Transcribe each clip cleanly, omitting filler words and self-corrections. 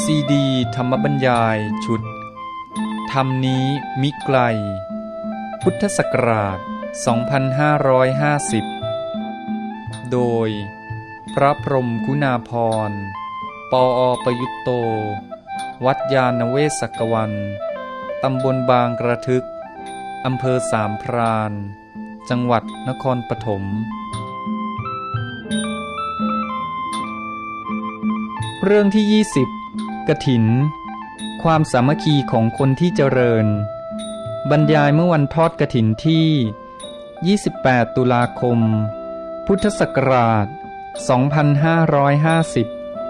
ซีดีธรรมบรรยายชุดธรรมนี้มิไกลพุทธศักราช 2550 โดยพระพรหมคุณาภรณ์ ปอ.ประยุตโต วัดยาณเวศกวัน ตำบลบางกระทึก อำเภอสามพราน จังหวัดนครปฐมเรื่องที่ 20 กฐิน ความสามัคคีของคนที่เจริญบรรยายเมื่อวันทอดกฐินที่ 28 ตุลาคม พุทธศักราช 2550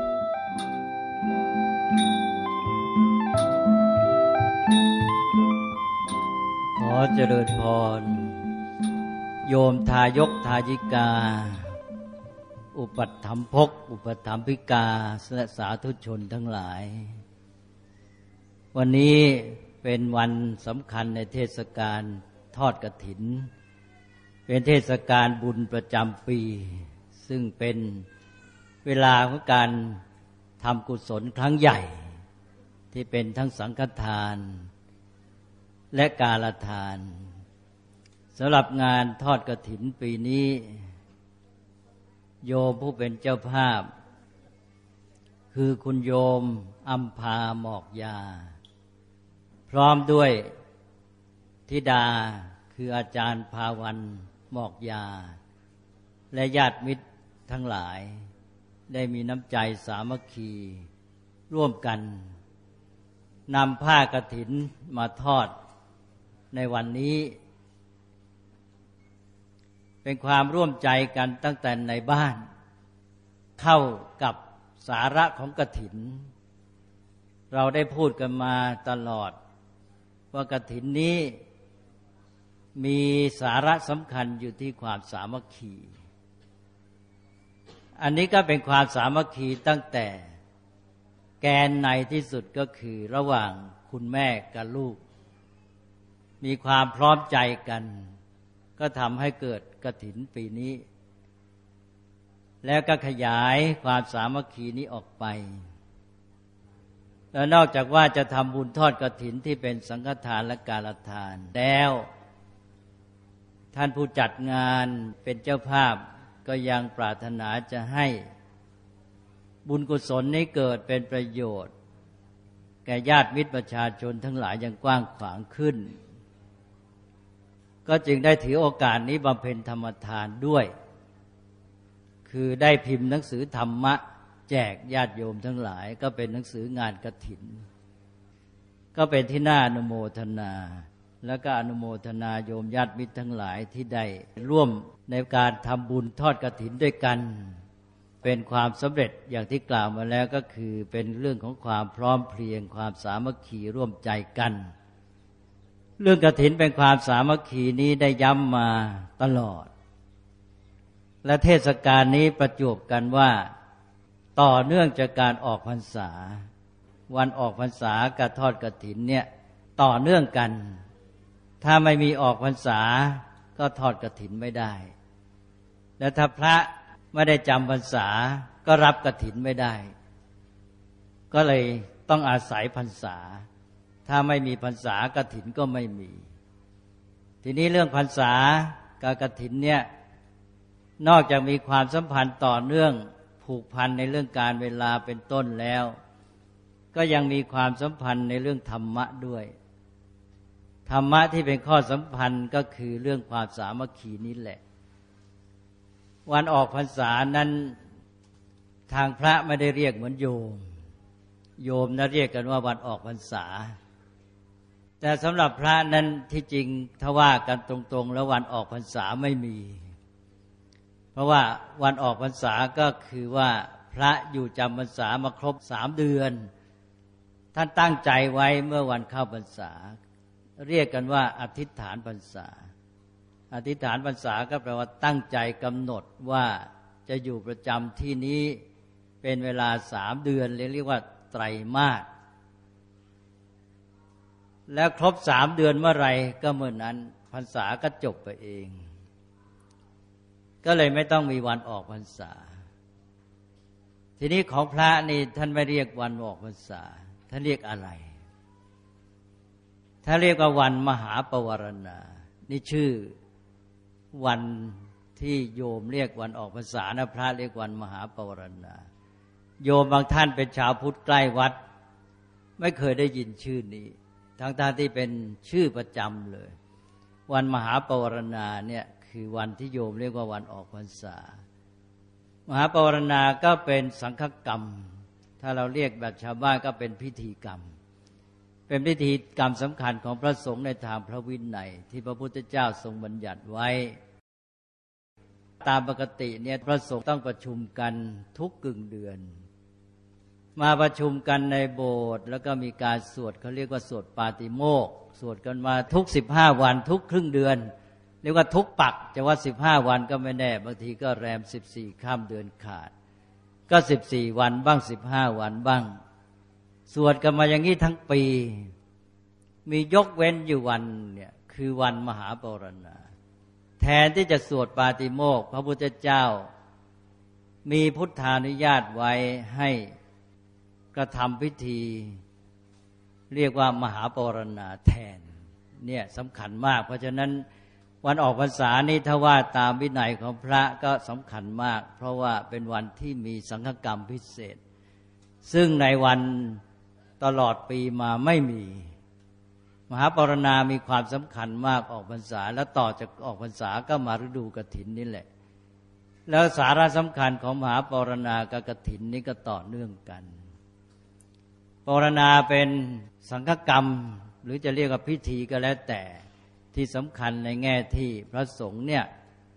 ขอเจริญพรโยมทายกทายิกาอุปัฏฐัมภกอุปถัมภิกาและสาธุชนทั้งหลายวันนี้เป็นวันสำคัญในเทศกาลทอดกฐินเป็นเทศกาลบุญประจำปีซึ่งเป็นเวลาของการทำกุศลครั้งใหญ่ที่เป็นทั้งสังฆทานและกาลทานสำหรับงานทอดกฐินปีนี้โยมผู้เป็นเจ้าภาพคือคุณโยมอัมพาหมอกยาพร้อมด้วยธิดาคืออาจารย์ภาวันหมอกยาและญาติมิตรทั้งหลายได้มีน้ำใจสามัคคีร่วมกันนำผ้ากฐินมาทอดในวันนี้เป็นความร่วมใจกันตั้งแต่ในบ้านเข้ากับสาระของกฐินเราได้พูดกันมาตลอดว่ากฐินนี้มีสาระสำคัญอยู่ที่ความสามัคคีอันนี้ก็เป็นความสามัคคีตั้งแต่แกนในที่สุดก็คือระหว่างคุณแม่กับลูกมีความพร้อมใจกันก็ทำให้เกิดกฐินปีนี้แล้วก็ขยายความสามัคคีนี้ออกไปแล้วนอกจากว่าจะทำบุญทอดกฐินที่เป็นสังฆทานและกาลทานแล้วท่านผู้จัดงานเป็นเจ้าภาพก็ยังปรารถนาจะให้บุญกุศลนี้เกิดเป็นประโยชน์แก่ญาติมิตรประชาชนทั้งหลายอย่างกว้างขวางขึ้นก็จึงได้ถือโอกาสนี้บำเพ็ญธรรมทานด้วยคือได้พิมพ์หนังสือธรรมะแจกญาติโยมทั้งหลายก็เป็นหนังสืองานกฐินก็เป็นที่น่าอนุโมทนาแล้วก็อนุโมทนาโยมญาติมิตรทั้งหลายที่ได้ร่วมในการทำบุญทอดกฐินด้วยกันเป็นความสำเร็จอย่างที่กล่าวมาแล้วก็คือเป็นเรื่องของความพร้อมเพรียงความสามัคคีร่วมใจกันเรื่องกฐินเป็นความสามัคคีนี้ได้ย้ำมาตลอดและเทศกาลนี้ประจวบกันว่าต่อเนื่องจากการออกพรรษาวันออกพรรษากับทอดกฐินเนี่ยต่อเนื่องกันถ้าไม่มีออกพรรษาก็ทอดกฐินไม่ได้และถ้าพระไม่ได้จำพรรษาก็รับกฐินไม่ได้ก็เลยต้องอาศัยพรรษาถ้าไม่มีพรรษากฐินก็ไม่มีทีนี้เรื่องพรรษากับกฐินเนี่ยนอกจากมีความสัมพันธ์ต่อเนื่องผูกพันในเรื่องการเวลาเป็นต้นแล้วก็ยังมีความสัมพันธ์ในเรื่องธรรมะด้วยธรรมะที่เป็นข้อสัมพันธ์ก็คือเรื่องความสามัคคีนี้แหละวันออกพรรษานั้นทางพระไม่ได้เรียกเหมือนโยมนะเรียกกันว่าวันออกพรรษาแต่สำหรับพระนั้นที่จริงถ้าว่ากันตรงๆแล้ววันออกพรรษาไม่มีเพราะว่าวันออกพรรษาก็คือว่าพระอยู่จำพรรษามาครบ3 เดือนท่านตั้งใจไว้เมื่อวันเข้าพรรษาเรียกกันว่าอธิษฐานพรรษาอธิษฐานพรรษาก็แปลว่าตั้งใจกำหนดว่าจะอยู่ประจำที่นี้เป็นเวลา3 เดือนเรียกว่าไตรมาสแล้วครบ3 เดือนเมื่อไรก็เมื่อนั้นพรรษาก็จบไปเองก็เลยไม่ต้องมีวันออกพรรษาทีนี้ของพระนี่ท่านไม่เรียกวันออกพรรษาท่านเรียกอะไรถ้าเรียกว่าวันมหาปวารณานี่ชื่อวันที่โยมเรียกวันออกพรรษานะพระเรียกวันมหาปวารณาโยมบางท่านเป็นชาวพุทธใกล้วัดไม่เคยได้ยินชื่อนี้ทั้งที่เป็นชื่อประจำเลยวันมหาปวารณาเนี่ยคือวันที่โยมเรียกว่าวันออกพรรษามหาปวารณาก็เป็นสังฆกรรมถ้าเราเรียกแบบชาวบ้านก็เป็นพิธีกรรมเป็นพิธีกรรมสำคัญของพระสงฆ์ในทางพระวินัยที่พระพุทธเจ้าทรงบัญญัติไว้ตามปกติเนี่ยพระสงฆ์ต้องประชุมกันทุกกึ่งเดือนมาประชุมกันในโบสถ์แล้วก็มีการสวดเขาเรียกว่าสวดปาติโมกข์สวดกันมาทุก15วันทุกครึ่งเดือนเรียกว่าทุกปักจะว่า15วันก็ไม่แน่บางทีก็แรม14ค่ำเดือนขาดก็14วันบ้าง15วันบ้างสวดกันมาอย่างนี้ทั้งปีมียกเว้นอยู่วันเนี่ยคือวันมหาปวารณาแทนที่จะสวดปาติโมกข์พระพุทธเจ้ามีพุทธานุญาตไว้ให้กระทำพิธีเรียกว่ามหาปวารณาแทนเนี่ยสำคัญมากเพราะฉะนั้นวันออกพรรษานี้ถ้าว่าตามวินัยของพระก็สำคัญมากเพราะว่าเป็นวันที่มีสังฆกรรมพิเศษซึ่งในวันตลอดปีมาไม่มีมหาปวารณามีความสำคัญมากออกพรรษาแล้วต่อจากออกพรรษาก็มาฤดูกฐินนี่แหละแล้วสาระสำคัญของมหาปวารณากับกฐินนี้ก็ต่อเนื่องกันปวารณาเป็นสังฆกรรมหรือจะเรียกว่าพิธีก็แล้วแต่ที่สำคัญในแง่ที่พระสงฆ์เนี่ย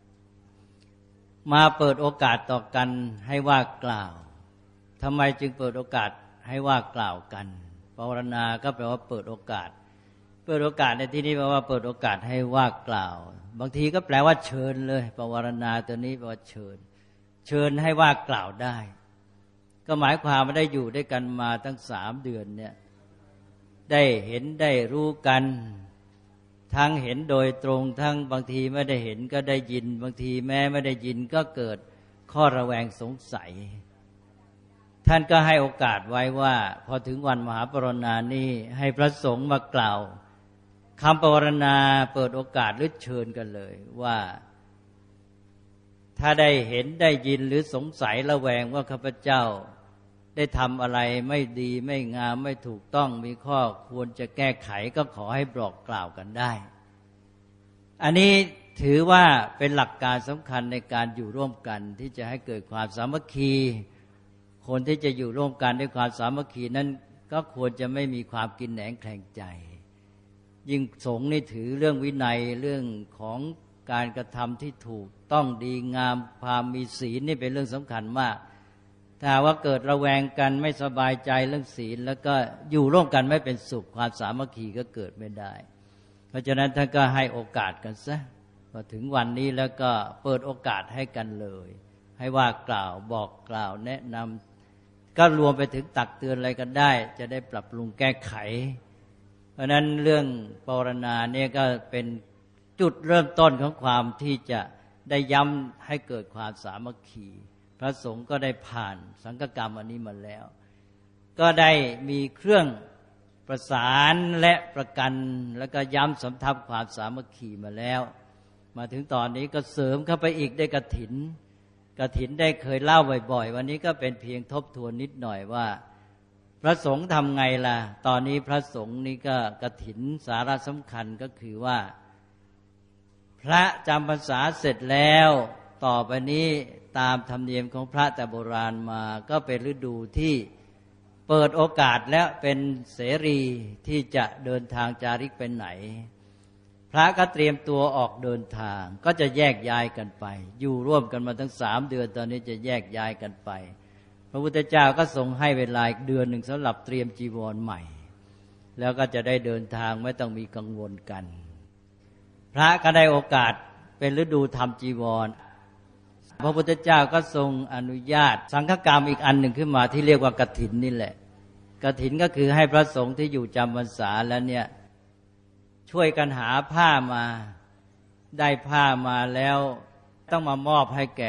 มาเปิดโอกาสต่อกันให้ว่ากล่าวทำไมจึงเปิดโอกาสให้ว่ากล่าวกันปวารณาก็แปลว่าเปิดโอกาสเปิดโอกาสในที่นี้แปลว่าเปิดโอกาสให้ว่ากล่าวบางทีก็แปลว่าเชิญเลยปวารณาตัวนี้แปลว่าเชิญให้ว่ากล่าวได้ก็หมายความว่าได้อยู่ด้วยกันมาตั้ง3 เดือนเนี่ยได้เห็นได้รู้กันทั้งเห็นโดยตรงทั้งบางทีไม่ได้เห็นก็ได้ยินบางทีแม้ไม่ได้ยินก็เกิดข้อระแวงสงสัยท่านก็ให้โอกาสไว้ว่าพอถึงวันมหาปวารณานี้ให้พระสงฆ์มากล่าวคำปวารณาเปิดโอกาสหรือเชิญกันเลยว่าถ้าได้เห็นได้ยินหรือสงสัยระแวงว่าข้าพเจ้าได้ทำอะไรไม่ดีไม่งามไม่ถูกต้องมีข้อควรจะแก้ไขก็ขอให้บอกกล่าวกันได้อันนี้ถือว่าเป็นหลักการสำคัญในการอยู่ร่วมกันที่จะให้เกิดความสามัคคีคนที่จะอยู่ร่วมกันด้วยความสามัคคีนั้นก็ควรจะไม่มีความกินแหนงแคลงใจยิ่งสงฆ์นี่ถือเรื่องวินัยเรื่องของการกระทำที่ถูกต้องดีงามความมีศีลนี่เป็นเรื่องสำคัญมากถ้าว่าเกิดระแวงกันไม่สบายใจเรื่องศีลแล้วก็อยู่ร่วมกันไม่เป็นสุขความสามัคคีก็เกิดไม่ได้เพราะฉะนั้นท่านก็ให้โอกาสกันซะพอถึงวันนี้แล้วก็เปิดโอกาสให้กันเลยให้ว่ากล่าวบอกกล่าวแนะนำก็รวมไปถึงตักเตือนอะไรกันได้จะได้ปรับปรุงแก้ไขเพราะนั้นเรื่องปวารณาเนี่ยก็เป็นจุดเริ่มต้นของความที่จะได้ย้ำให้เกิดความสามัคคีพระสงฆ์ก็ได้ผ่านสังฆกรรมอันนี้มาแล้วก็ได้มีเครื่องประสานและประกันแล้วก็ย้ำสำทับความสามัคคีมาแล้วมาถึงตอนนี้ก็เสริมเข้าไปอีกได้กฐินได้เคยเล่าบ่อยๆวันนี้ก็เป็นเพียงทบทวนนิดหน่อยว่าพระสงฆ์ทำไงล่ะตอนนี้พระสงฆ์นี่ก็กฐินสาระสำคัญก็คือว่าพระจำพรรษาเสร็จแล้วต่อไปนี้ตามธรรมเนียมของพระแต่โบราณมาก็เป็นฤดูที่เปิดโอกาสและเป็นเสรีที่จะเดินทางจาริกไปไหนพระก็เตรียมตัวออกเดินทางก็จะแยกย้ายกันไปอยู่ร่วมกันมาทั้ง3 เดือนตอนนี้จะแยกย้ายกันไปพระพุทธเจ้าก็ทรงให้เวลาอีกเดือนหนึ่งสำหรับเตรียมจีวรใหม่แล้วก็จะได้เดินทางไม่ต้องมีกังวลกันพระก็ได้โอกาสเป็นฤดูทำจีวรพระพุทธเจ้าก็ทรงอนุญาตสังฆกรรมอีกอันหนึ่งขึ้นมาที่เรียกว่ากฐินนี่แหละกฐินก็คือให้พระสงฆ์ที่อยู่จำพรรษาแล้วเนี่ยช่วยกันหาผ้ามาได้ผ้ามาแล้วต้องมามอบให้แก่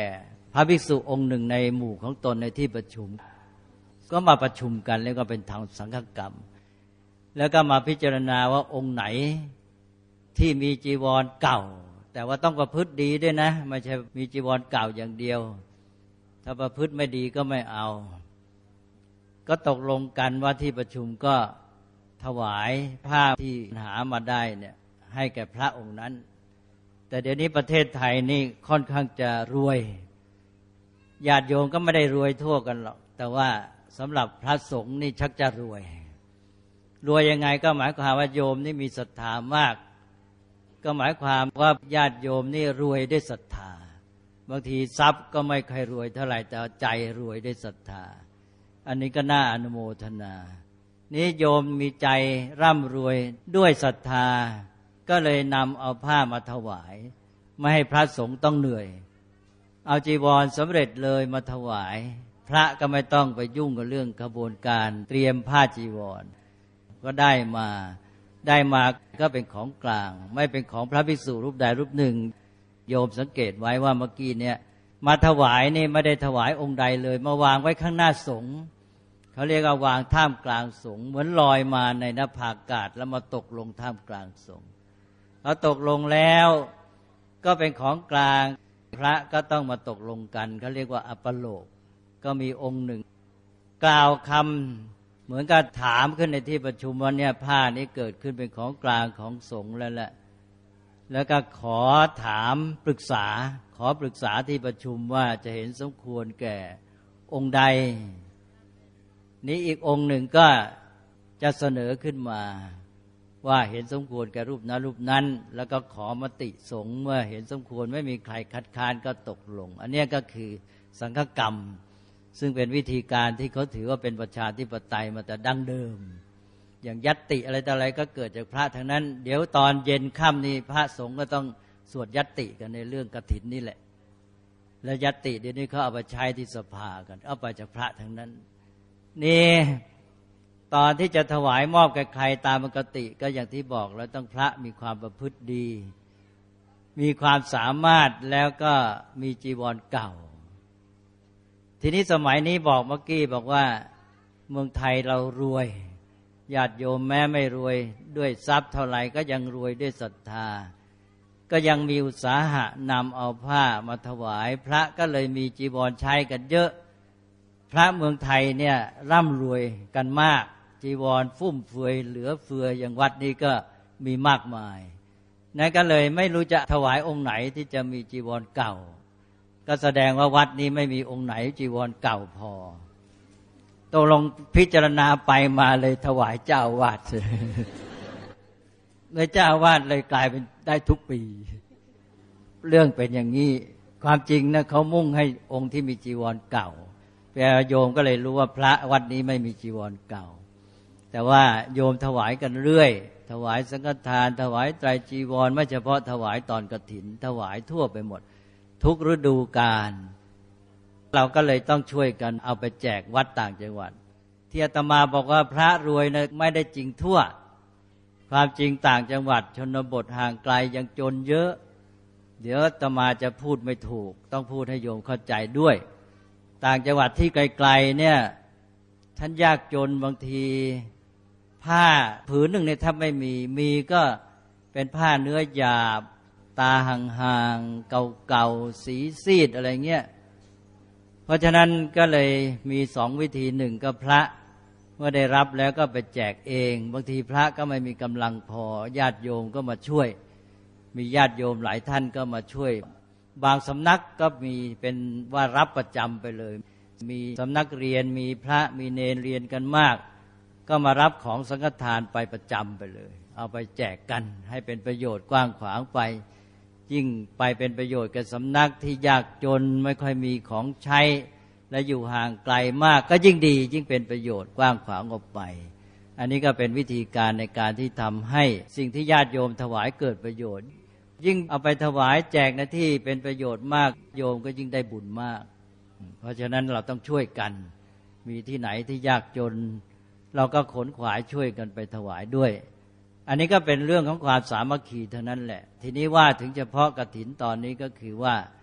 พระภิกษุองค์หนึ่งในหมู่ของตนในที่ประชุมก็มาประชุมกันแล้วก็เป็นทางสังฆกรรมแล้วก็มาพิจารณาว่าองค์ไหนที่มีจีวรเก่าแต่ว่าต้องประพฤติดีด้วยนะไม่ใช่มีจีวรเก่าอย่างเดียวถ้าประพฤติไม่ดีก็ไม่เอาก็ตกลงกันว่าที่ประชุมก็ถวายผ้าที่หามาได้เนี่ยให้แก่พระองค์นั้นแต่เดี๋ยวนี้ประเทศไทยนี่ค่อนข้างจะรวยญาติโยมก็ไม่ได้รวยทั่วกันหรอกแต่ว่าสำหรับพระสงฆ์นี่ชักจะรวยยังไงก็หมายความว่าโยมนี่มีศรัทธามากก็หมายความว่าญาติโยมนี่รวยด้วยศรัทธาบางทีทรัพย์ก็ไม่ค่อยรวยเท่าไหร่แต่ใจรวยด้วยศรัทธาอันนี้ก็น่าอนุโมทนานี้โยมมีใจร่ำรวยด้วยศรัทธาก็เลยนำเอาผ้ามาถวายไม่ให้พระสงฆ์ต้องเหนื่อยเอาจีวรสำเร็จเลยมาถวายพระก็ไม่ต้องไปยุ่งกับเรื่องกระบวนการเตรียมผ้าจีวรก็ได้มาก็เป็นของกลางไม่เป็นของพระภิกษุรูปใดรูปหนึ่งโยมสังเกตไว้ว่าเมื่อกี้เนี่ยมาถวายนี่ไม่ได้ถวายองค์ใดเลยมาวางไว้ข้างหน้าสงฆ์เขาเรียกว่าวางท่ามกลางสงฆ์เหมือนลอยมาในนภาอากาศแล้วมาตกลงท่ามกลางสงฆ์แล้วตกลงแล้วก็เป็นของกลางพระก็ต้องมาตกลงกันเขาเรียกว่าอัปโลกก็มีองค์หนึ่งกล่าวคำเหมือนกับถามขึ้นในที่ประชุมว่าเนี่ยผ้านี้เกิดขึ้นเป็นของกลางของสงฆ์แล้วแหละแล้วก็ขอถามปรึกษาที่ประชุมว่าจะเห็นสมควรแก่องค์ใดนี้อีกองค์หนึ่งก็จะเสนอขึ้นมาว่าเห็นสมควรแก่รูปนั้นแล้วก็ขอมติสงฆ์เมื่อเห็นสมควรไม่มีใครคัดค้านก็ตกลงอันนี้ก็คือสังฆกรรมซึ่งเป็นวิธีการที่เขาถือว่าเป็นประชาธิปไตยมาแต่ดั้งเดิมอย่างญัตติอะไรต่ออะไรก็เกิดจากพระทั้งนั้นเดี๋ยวตอนเย็นค่ำนี่พระสงฆ์ก็ต้องสวดญัตติกันในเรื่องกฐินนี่แหละและญัตติเดี๋ยวนี้เขาเอาไปใช้ที่สภากันเอาไปจากพระทั้งนั้นนี่ตอนที่จะถวายมอบแก่ใครตามปกติก็อย่างที่บอกแล้วต้องพระมีความประพฤติดีมีความสามารถแล้วก็มีจีวรเก่าทีนี้สมัยนี้บอกเมื่อกี้บอกว่าเมืองไทยเรารวยญาติโยมแม้ไม่รวยด้วยทรัพย์เท่าไหร่ก็ยังรวยด้วยศรัทธาก็ยังมีอุตสาหะนำเอาผ้ามาถวายพระก็เลยมีจีวรใช้กันเยอะพระเมืองไทยเนี่ยร่ำรวยกันมากจีวรฟุ่มเฟือยเหลือเฟืออย่างวัดนี้ก็มีมากมายนั่นก็เลยไม่รู้จะถวายองค์ไหนที่จะมีจีวรเก่าก็แสดงว่าวัดนี้ไม่มีองค์ไหนจีวรเก่าพอตกลงพิจารณาไปมาเลยถวายเจ้าวาดเลยเจ้าวาดเลยกลายเป็นได้ทุกปีเรื่องเป็นอย่างนี้ความจริงนะเขามุ่งให้องค์ที่มีจีวรเก่าแต่โยมก็เลยรู้ว่าพระวัดนี้ไม่มีจีวรเก่าแต่ว่าโยมถวายกันเรื่อยถวายสังฆทานถวายไตรจีวรไม่เฉพาะถวายตอนกฐินถวายทั่วไปหมดทุกฤดูกาลเราก็เลยต้องช่วยกันเอาไปแจกวัดต่างจังหวัดที่อาตมาบอกว่าพระรวยนะไม่ได้จริงทั่วความจริงต่างจังหวัดชนบทห่างไกลยังจนเยอะเดี๋ยวอาตมาจะพูดไม่ถูกต้องพูดให้โยมเข้าใจด้วยต่างจังหวัดที่ไกลๆเนี่ยท่านยากจนบางทีผ้าผืนหนึ่งเนี่ยถ้าไม่มีก็เป็นผ้าเนื้อหยาบตาห่างๆเก่าๆสีซีดอะไรเงี้ยเพราะฉะนั้นก็เลยมีสองวิธีหนึ่งก็พระเมื่อได้รับแล้วก็ไปแจกเองบางทีพระก็ไม่มีกำลังพอญาติโยมก็มาช่วยมีญาติโยมหลายท่านก็มาช่วยบางสำนักก็มีเป็นว่ารับประจำไปเลยมีสำนักเรียนมีพระมีเนรเรียนกันมากก็มารับของสังฆทานไปประจำไปเลยเอาไปแจกกันให้เป็นประโยชน์กว้างขวางไปยิ่งไปเป็นประโยชน์กับสำนักที่ยากจนไม่ค่อยมีของใช้และอยู่ห่างไกลมากก็ยิ่งดียิ่งเป็นประโยชน์กว้างขวางออกไปอันนี้ก็เป็นวิธีการในการที่ทำให้สิ่งที่ญาติโยมถวายเกิดประโยชน์ยิ่งเอาไปถวายแจกในที่เป็นประโยชน์มากโยมก็ยิ่งได้บุญมากเพราะฉะนั้นเราต้องช่วยกันมีที่ไหนที่ยากจนเราก็ขนขวายช่วยกันไปถวายด้วยอันนี้ก็เป็นเรื่องของความสามัคคีเท่านั้นแหละทีนี้ว่าถึงเฉพาะกฐินตอนนี้ก็คือว่า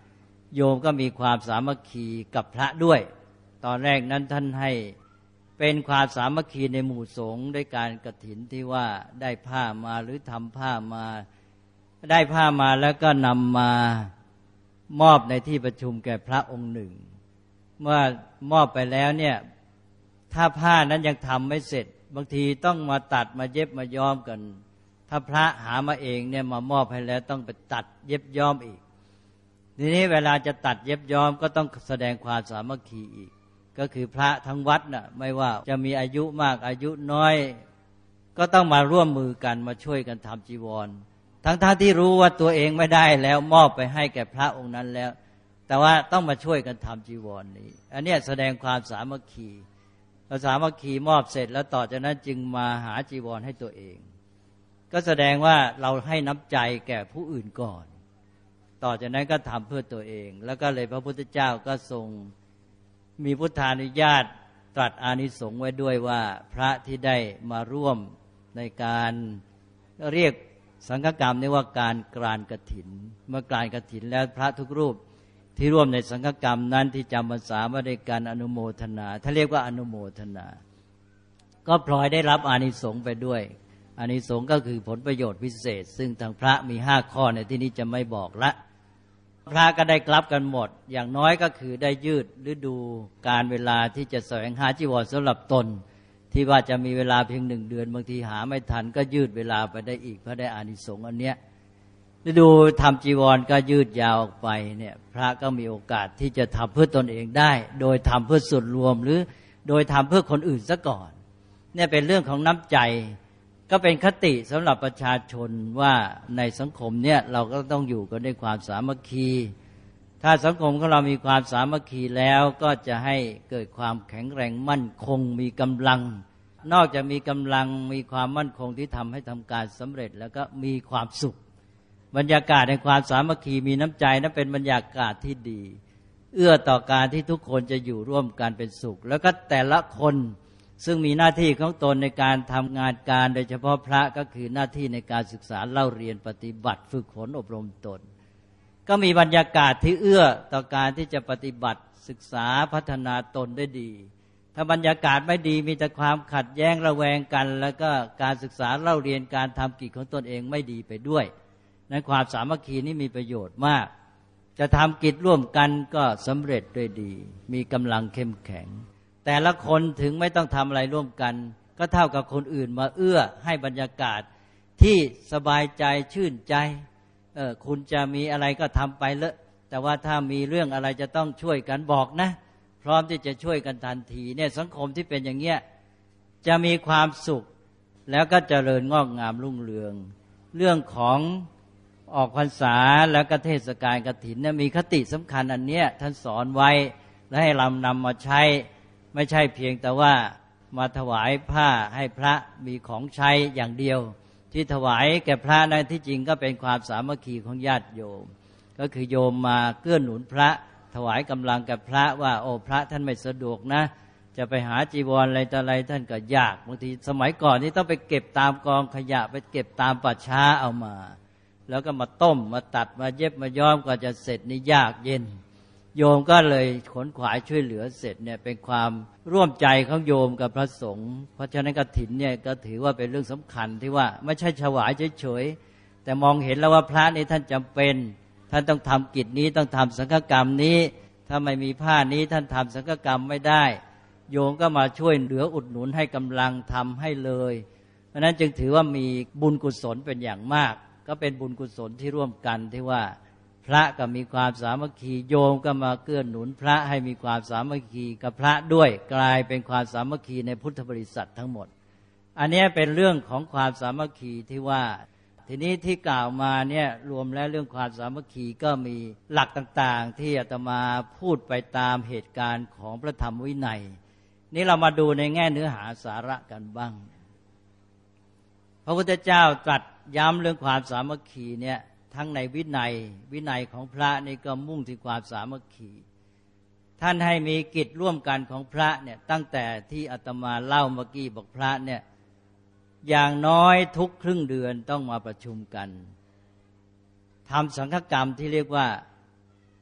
โยมก็มีความสามัคคีกับพระด้วยตอนแรกนั้นท่านให้เป็นความสามัคคีในหมู่สงฆ์ด้วยการกฐินที่ว่าได้ผ้ามาหรือทำผ้ามาได้ผ้ามาแล้วก็นำมามอบในที่ประชุมแก่พระองค์หนึ่งเมื่อมอบไปแล้วเนี่ยถ้าผ้านั้นยังทำไม่เสร็จบางทีต้องมาตัดมาเย็บมาย้อมกันถ้าพระหามาเองเนี่ยมามอบให้แล้วต้องไปตัดเย็บย้อมอีกทีนี้เวลาจะตัดเย็บย้อมก็ต้องแสดงความสามัคคีอีกก็คือพระทั้งวัดน่ะไม่ว่าจะมีอายุมากอายุน้อยก็ต้องมาร่วมมือกันมาช่วยกันทำจีวรทั้งที่รู้ว่าตัวเองไม่ได้แล้วมอบไปให้แก่พระองค์นั้นแล้วแต่ว่าต้องมาช่วยกันทำจีวรนี้อันนี้แสดงความสามัคคีสามัคคีมอบเสร็จแล้วต่อจากนั้นจึงมาหาจีวรให้ตัวเองก็แสดงว่าเราให้น้ำใจแก่ผู้อื่นก่อนต่อจากนั้นก็ทำเพื่อตัวเองแล้วก็เลยพระพุทธเจ้าก็ทรงมีพุทธานุญาตตรัสอานิสงส์ไว้ด้วยว่าพระที่ได้มาร่วมในการเรียกสังฆกรรมนี้ว่าการกรานกฐินเมื่อกรานกฐินแล้วพระทุกรูปที่ร่วมในสังฆกรรมนั้นที่จำพรรษามาด้วยการอนุโมทนาถ้าเรียกว่าอนุโมทนาก็พลอยได้รับอานิสงส์ไปด้วยอานิสงส์ก็คือผลประโยชน์พิเศษซึ่งทางพระมี5ข้อในที่นี้จะไม่บอกละพระก็ได้กลับกันหมดอย่างน้อยก็คือได้ยืดฤดูการเวลาที่จะแสวงหาจีวรสำหรับตนที่ว่าจะมีเวลาเพียง1 เดือนบางทีหาไม่ทันก็ยืดเวลาไปได้อีกเพราะได้อานิสงส์อันเนี้ยฤดูทำจีวรก็ยืดยาวออกไปเนี่ยพระก็มีโอกาสที่จะทำเพื่อตนเองได้โดยทำเพื่อส่วนรวมหรือโดยทำเพื่อคนอื่นซะก่อนเนี่ยเป็นเรื่องของน้ำใจก็เป็นคติสำหรับประชาชนว่าในสังคมเนี่ยเราก็ต้องอยู่กันด้วยความสามัคคีถ้าสังคมของเรามีความสามัคคีแล้วก็จะให้เกิดความแข็งแรงมั่นคงมีกำลังนอกจากมีกำลังมีความมั่นคงที่ทำให้ทำการสำเร็จแล้วก็มีความสุขบรรยากาศในความสามัคคีมีน้ำใจนั้นเป็นบรรยากาศที่ดีเอื้อต่อการที่ทุกคนจะอยู่ร่วมกันเป็นสุขแล้วก็แต่ละคนซึ่งมีหน้าที่ของตนในการทำงานการโดยเฉพาะพระก็คือหน้าที่ในการศึกษาเล่าเรียนปฏิบัติฝึกฝนอบรมตนก็มีบรรยากาศที่เอื้อต่อการที่จะปฏิบัติศึกษาพัฒนาตนได้ดีถ้าบรรยากาศไม่ดีมีแต่ความขัดแย้งระแวงกันแล้วก็การศึกษาเล่าเรียนการทำกิจของตนเองไม่ดีไปด้วยนั้นความสามัคคีนี้มีประโยชน์มากจะทำกิจร่วมกันก็สำเร็จด้วยดีมีกำลังเข้มแข็งแต่ละคนถึงไม่ต้องทำอะไรร่วมกันก็เท่ากับคนอื่นมาเอื้อให้บรรยากาศที่สบายใจชื่นใจคุณจะมีอะไรก็ทำไปเลยแต่ว่าถ้ามีเรื่องอะไรจะต้องช่วยกันบอกนะพร้อมที่จะช่วยกันทันทีเนี่ยสังคมที่เป็นอย่างเงี้ยจะมีความสุขแล้วก็เจริญงอกงามรุ่งเรืองเรื่องของออกพรรษาแล้วก็เทศกาลกฐินเนี่ยมีคติสำคัญอันเนี้ยท่านสอนไว้และให้เรานำมาใช้ไม่ใช่เพียงแต่ว่ามาถวายผ้าให้พระมีของใช้อย่างเดียวที่ถวายแก่พระนั้นที่จริงก็เป็นความสามัคคีของญาติโยมก็คือโยมมาเกื้อหนุนพระถวายกำลังแก่พระว่าโอ้พระท่านไม่สะดวกนะจะไปหาจีวรอะไรต่ออะไรท่านก็ยากบางทีสมัยก่อนนี่ต้องไปเก็บตามกองขยะไปเก็บตามป่าช้าเอามาแล้วก็มาต้มมาตัดมาเย็บมาย้อมก็จะเสร็จนี่ยากเย็นโยมก็เลยขนขวายช่วยเหลือเสร็จเนี่ยเป็นความร่วมใจของโยมกับพระสงฆ์เพราะฉะนั้นกฐินเนี่ยก็ถือว่าเป็นเรื่องสำคัญที่ว่าไม่ใช่ถวายเฉยๆแต่มองเห็นแล้วว่าพระนี่ท่านจำเป็นท่านต้องทำกิจนี้ต้องทำสังฆกรรมนี้ถ้าไม่มีผ้านี้ท่านทำสังฆกรรมไม่ได้โยมก็มาช่วยเหลืออุดหนุนให้กำลังทำให้เลยเพราะนั้นจึงถือว่ามีบุญกุศลเป็นอย่างมากก็เป็นบุญกุศลที่ร่วมกันที่ว่าพระก็มีความสามัคคีโยมก็มาเกื้อหนุนพระให้มีความสามัคคีกับพระด้วยกลายเป็นความสามัคคีในพุทธบริษัททั้งหมดอันนี้เป็นเรื่องของความสามัคคีที่ว่าทีนี้ที่กล่าวมาเนี่ยรวมแล้วเรื่องความสามัคคีก็มีหลักต่างๆที่อาตมาพูดไปตามเหตุการณ์ของพระธรรมวินัยนี่เรามาดูในแง่เนื้อหาสาระกันบ้างพระพุทธเจ้าตรัสย้ำเรื่องความสามัคคีเนี่ยทั้งในวินัยของพระนี่ก็มุ่งที่ความสามัคคีท่านให้มีกิจร่วมกันของพระเนี่ยตั้งแต่ที่อาตมาเล่าเมื่อกี้บอกพระเนี่ยอย่างน้อยทุกครึ่งเดือนต้องมาประชุมกันทำสังฆกรรมที่เรียกว่า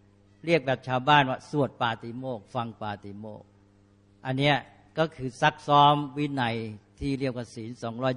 เรียกแบบชาวบ้านว่าสวดปาติโมกข์ฟังปาติโมกข์อันเนี้ยก็คือซักซ้อมวินัยที่เรียกว่าศีล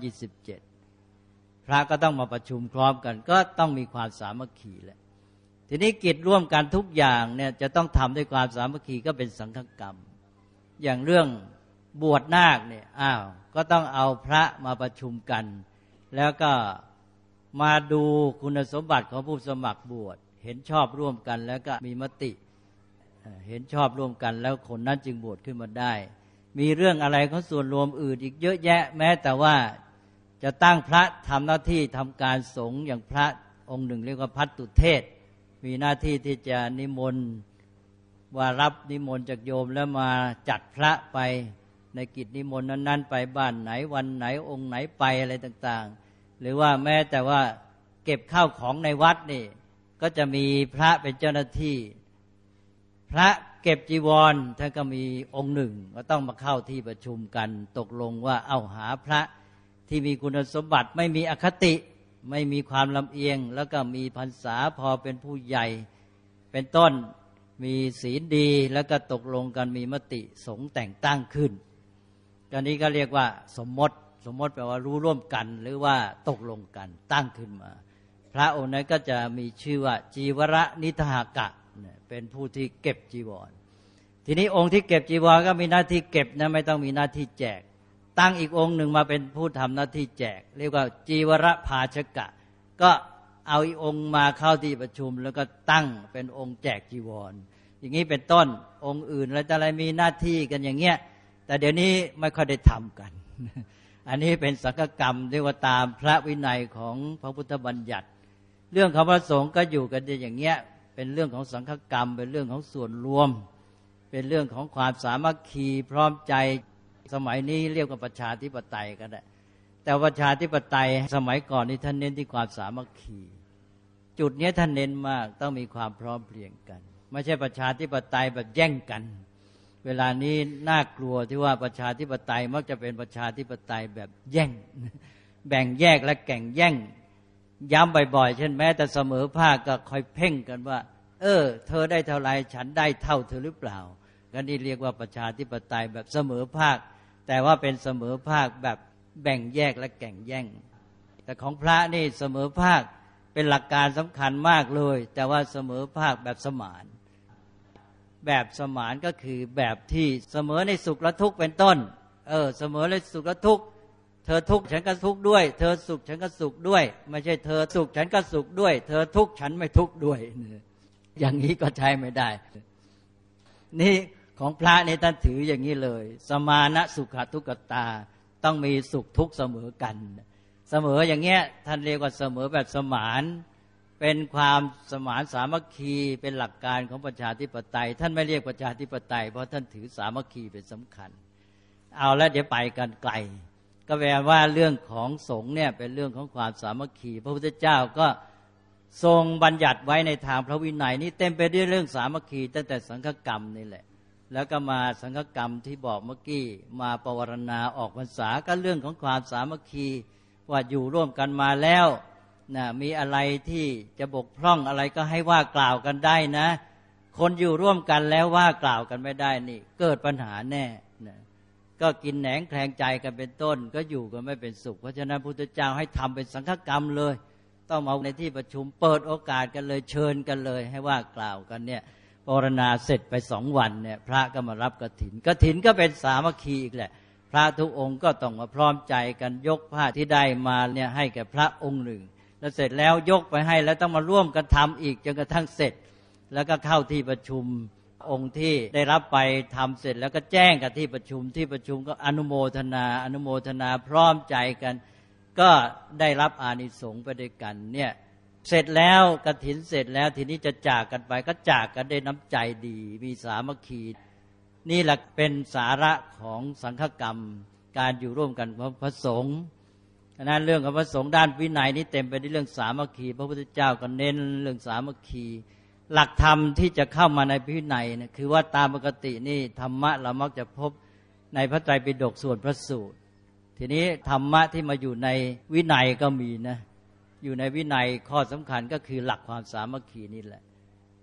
227พระก็ต้องมาประชุมพร้อมกันก็ต้องมีความสามัคคีแหละทีนี้กิจร่วมกันทุกอย่างเนี่ยจะต้องทำด้วยความสามัคคีก็เป็นสังฆกรรมอย่างเรื่องบวชนาคเนี่ยก็ต้องเอาพระมาประชุมกันแล้วก็มาดูคุณสมบัติของผู้สมัครบวชเห็นชอบร่วมกันแล้วก็มีมติเห็นชอบร่วมกันแล้วคนนั้นจึงบวชขึ้นมาได้มีเรื่องอะไรของส่วนรวมอื่นอีกเยอะแยะแม้แต่ว่าจะตั้งพระทำหน้าที่ทำการสงฆ์อย่างพระองค์หนึ่งเรียกว่าภัตตุเทศมีหน้าที่ที่จะนิมนต์ว่ารับนิมนต์จากโยมแล้วมาจัดพระไปในกิจนิมนต์นั้นๆไปบ้านไหนวันไหนองค์ไหนไปอะไรต่างๆหรือว่าแม้แต่ว่าเก็บข้าวของในวัดนี่ก็จะมีพระเป็นเจ้าหน้าที่พระเก็บจีวรท่านก็มีองค์หนึ่งก็ต้องมาเข้าที่ประชุมกันตกลงว่าเอาหาพระที่มีคุณสมบัติไม่มีอคติไม่มีความลำเอียงแล้วก็มีพรรษาพอเป็นผู้ใหญ่เป็นต้นมีศีลดีแล้วก็ตกลงกันมีมติสงฆ์แต่งตั้งขึ้นกันนี้ก็เรียกว่าสมมติแปลว่ารู้ร่วมกันหรือว่าตกลงกันตั้งขึ้นมาพระองค์นั้นก็จะมีชื่อว่าจีวรนิทหกะเป็นผู้ที่เก็บจีวรทีนี้องค์ที่เก็บจีวรก็มีหน้าที่เก็บนะไม่ต้องมีหน้าที่แจกตั้งอีกองค์หนึ่งมาเป็นผู้ทำหน้าที่แจกเรียกว่าจีวรภาชกะก็เอาอีกองค์มาเข้าที่ประชุมแล้วก็ตั้งเป็นองค์แจกจีวรอย่างนี้เป็นต้นองค์อื่นแล้วแต่อะไรมีหน้าที่กันอย่างเงี้ยแต่เดี๋ยวนี้ไม่ค่อยได้ทำกันอันนี้เป็นสังฆกรรมเรียกว่าตามพระวินัยของพระพุทธบัญญัติเรื่องของพระสงฆ์ก็อยู่กันอย่างเงี้ยเป็นเรื่องของสังฆกรรมเป็นเรื่องของส่วนรวมเป็นเรื่องของความสามัคคีพร้อมใจสมัยนี้เรียกว่าประชาธิปไตยก็ได้แต่ประชาธิปไตยสมัยก่อนนี่ท่านเน้นที่ความสามัคคีจุดนี้ท่านเน้นมากต้องมีความพร้อมเพรียงกันไม่ใช่ประชาธิปไตยแบบแย่งกันเวลานี้น่ากลัวที่ว่าประชาธิปไตยมักจะเป็นประชาธิปไตยแบบแย่งแบ่งแยกและแข่งแย่งย้ำบ่อยๆเช่นแม้แต่เสมอภาคก็คอยเพ่งกันว่าเธอได้เท่าไรฉันได้เท่าเธอหรือเปล่าก็นี่เรียกว่าประชาธิปไตยแบบเสมอภาคแต่ว่าเป็นเสมอภาคแบบแบ่งแยกและแข่งแย่งแต่ของพระนี่เสมอภาคเป็นหลักการสำคัญมากเลยแต่ว่าเสมอภาคแบบสมานแบบสมานก็คือแบบที่เสมอในสุขและทุกข์เป็นต้นเสมอในสุขและทุกข์เธอทุกข์ฉันก็ทุกข์ด้วยเธอสุขฉันก็สุขด้วยไม่ใช่เธอสุขฉันก็สุขด้วยเธอทุกข์ฉันไม่ทุกข์ด้วยอย่างนี้ก็ใช้ไม่ได้นี่ของพระนี่ท่านถืออย่างนี้เลยสมานะสุขทุกขตาต้องมีสุขทุกข์เสมอกันเสมออย่างเงี้ยท่านเรียกว่าเสมอแบบสมานเป็นความสมานสามัคคีเป็นหลักการของประชาธิปไตยท่านไม่เรียกประชาธิปไตยเพราะท่านถือสามัคคีเป็นสำคัญเอาแล้วเดี๋ยวไปกันไกลก็แปลว่าเรื่องของสงฆ์เนี่ยเป็นเรื่องของความสามัคคีพระพุทธเจ้าก็ทรงบัญญัติไว้ในทางพระวินัยนี่เต็มไปด้วยเรื่องสามัคคีตั้งแต่สังฆกรรมนี่แหละแล้วก็มาสังฆกรรมที่บอกเมื่อกี้มาปวารณาออกพรรษาก็เรื่องของความสามัคคีว่าอยู่ร่วมกันมาแล้วนะมีอะไรที่จะบกพร่องอะไรก็ให้ว่ากล่าวกันได้นะคนอยู่ร่วมกันแล้วว่ากล่าวกันไม่ได้นี่เกิดปัญหาแน่นะก็กินแหนงแคลงใจกันเป็นต้นก็อยู่กันไม่เป็นสุขเพราะฉะนั้นพุทธเจ้าให้ทำเป็นสังฆกรรมเลยต้องมาในที่ประชุมเปิดโอกาสกันเลยเชิญกันเลยให้ว่ากล่าวกันเนี่ยปรณาเสร็จไป2 วันเนี่ยพระก็มารับกฐินก็เป็นสามัคคีอีกแหละพระทุกองค์ก็ต้องมาพร้อมใจกันยกผ้าที่ได้มาเนี่ยให้แก่พระองค์หนึ่งแล้วเสร็จแล้วยกไปให้แล้วต้องมาร่วมกันทำอีกจนกระทั่งเสร็จแล้วก็เข้าที่ประชุมองค์ที่ได้รับไปทำเสร็จแล้วก็แจ้งกับที่ประชุมก็อนุโมทนาพร้อมใจกันก็ได้รับอานิสงส์ไปด้วยกันเนี่ยเสร็จแล้วกฐินเสร็จแล้วทีนี้จะจากกันไปก็จากกันได้น้ำใจดีมีสามัคคีนี่แหละเป็นสาระของสังฆกรรมการอยู่ร่วมกันของพระสงฆ์ฉะนั้นเรื่องของพระสงฆ์ด้านวินัยนี้เต็มไปด้วยเรื่องสามัคคีพระพุทธเจ้าก็เน้นเรื่องสามัคคีหลักธรรมที่จะเข้ามาในวินัยนะคือว่าตามปกตินี่ธรรมะเรามักจะพบในพระไตรปิฎกส่วนพระสูตรทีนี้ธรรมะที่มาอยู่ในวินัยก็มีนะอยู่ในวินัยข้อสำคัญก็คือหลักความสามัคคีนี่แหละ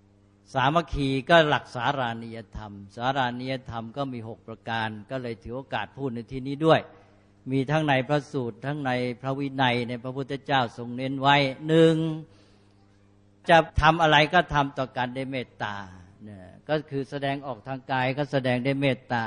สามัคคีก็หลักสารานิยธรรมสารานิยธรรมก็มี6ประการก็เลยถือโอกาสพูดในที่นี้ด้วยมีทั้งในพระสูตรทั้งในพระวินัยในพระพุทธเจ้าทรงเน้นไว้1จะทำอะไรก็ทำต่อกันด้วยเมตตาก็คือแสดงออกทางกายก็แสดงด้วยเมตตา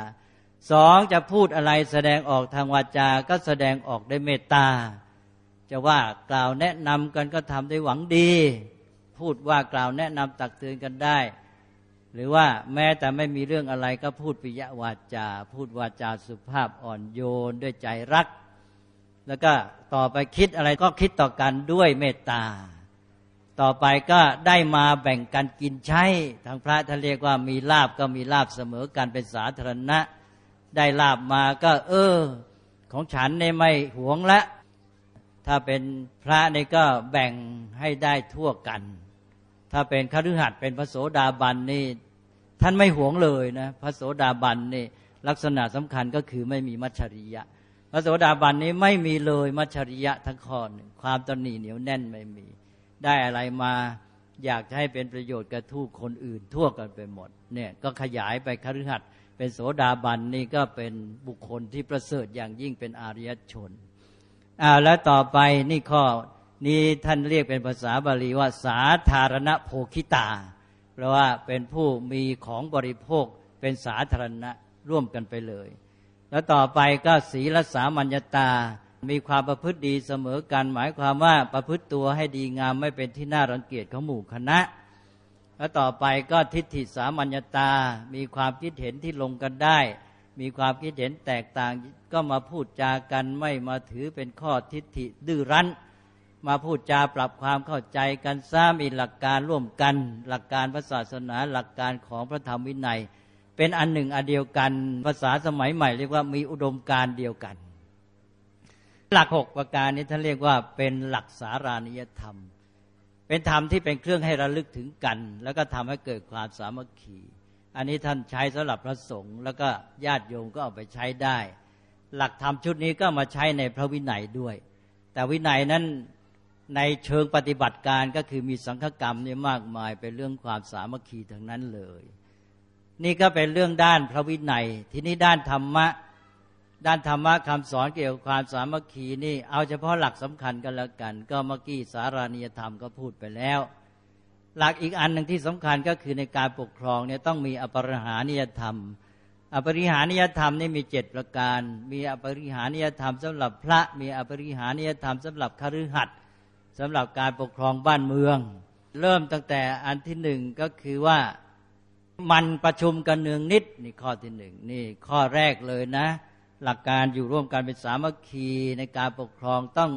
2จะพูดอะไรแสดงออกทางวาจาก็แสดงออกด้วยเมตตาจะว่ากล่าวแนะนำกันก็ทำด้วยหวังดีพูดว่ากล่าวแนะนำตักเตือนกันได้หรือว่าแม้แต่ไม่มีเรื่องอะไรก็พูดปิยวาจาพูดวาจาสุภาพอ่อนโยนด้วยใจรักแล้วก็ต่อไปคิดอะไรก็คิดต่อกันด้วยเมตตาต่อไปก็ได้มาแบ่งกันกินใช้ทางพระท่านเรียกว่ามีลาภก็มีลาภเสมอกันเป็นสาธารณะได้ลาภมาก็ของฉันเนี่ยไม่หวงละถ้าเป็นพระนี่ก็แบ่งให้ได้ทั่วกันถ้าเป็นคฤหัสถ์เป็นพระโสดาบันนี่ท่านไม่หวงเลยนะพระโสดาบันนี่ลักษณะสำคัญก็คือไม่มีมัจฉริยะพระโสดาบันนี้ไม่มีเลยมัจฉริยะทั้งข้อหนึ่งความตนีเหนียวแน่นไม่มีได้อะไรมาอยากจะให้เป็นประโยชน์กับทุกคนอื่นทั่วกันไปหมดเนี่ยก็ขยายไปคฤหัสถ์เป็นโสดาบันนี่ก็เป็นบุคคลที่ประเสริฐอย่างยิ่งเป็นอริยชนแล้วต่อไปนี่ข้อนี้ท่านเรียกเป็นภาษาบาลีว่าสาธารณโภคิตาแปลว่าเป็นผู้มีของบริโภคเป็นสาธารณะร่วมกันไปเลยแล้วต่อไปก็ศีลสามัญญตามีความประพฤติดีเสมอกันหมายความว่าประพฤติตัวให้ดีงามไม่เป็นที่น่ารังเกียจของหมู่คณะแล้วต่อไปก็ทิฏฐิสามัญญตามีความคิดเห็นที่ลงกันได้มีความคิดเห็นแตกต่างก็มาพูดจากันไม่มาถือเป็นข้อทิฏฐิดื้อรั้นมาพูดจาปรับความเข้าใจกันมีหลักการร่วมกันหลักการพระศาสนาหลักการของพระธรรมวินัยเป็นอันหนึ่งอันเดียวกันภาษาสมัยใหม่เรียกว่ามีอุดมการณ์เดียวกันหลัก6ประการนี้ท่านเรียกว่าเป็นหลักสารานิยธรรมเป็นธรรมที่เป็นเครื่องให้ระลึกถึงกันแล้วก็ทำให้เกิดความสามัคคีอันนี้ท่านใช้สำหรับพระสงฆ์แล้วก็ญาติโยมก็เอาไปใช้ได้หลักธรรมชุดนี้ก็มาใช้ในพระวินัยด้วยแต่วินัยนั้นในเชิงปฏิบัติการก็คือมีสังฆกรรมนี่มากมายเป็นเรื่องความสามัคคีทั้งนั้นเลยนี่ก็เป็นเรื่องด้านพระวินัยทีนี้ด้านธรรมะคำสอนเกี่ยวกับความสามัคคีนี่เอาเฉพาะหลักสำคัญกันแล้วกันก็เมื่อกี้สารานิยธรรมก็พูดไปแล้วหลักอีกอันหนึ่งที่สำคัญก็คือในการปกครองเนี่ยต้องมีอปริหานิยธรรมอปริหานิยธรรมนี่มี7ประการมีอปริหานิยธรรมสำหรับพระมีอปริหานิยธรรมสำหรับคฤหัสถ์สำหรับการปกครองบ้านเมืองเริ่มตั้งแต่อันที่1ก็คือว่ามันประชุมกันเนืองนิดนี่ข้อที่1นี่ข้อแรกเลยนะหลักการอยู่ร่วมกันเป็นสามัคคีในการปกครองต้อง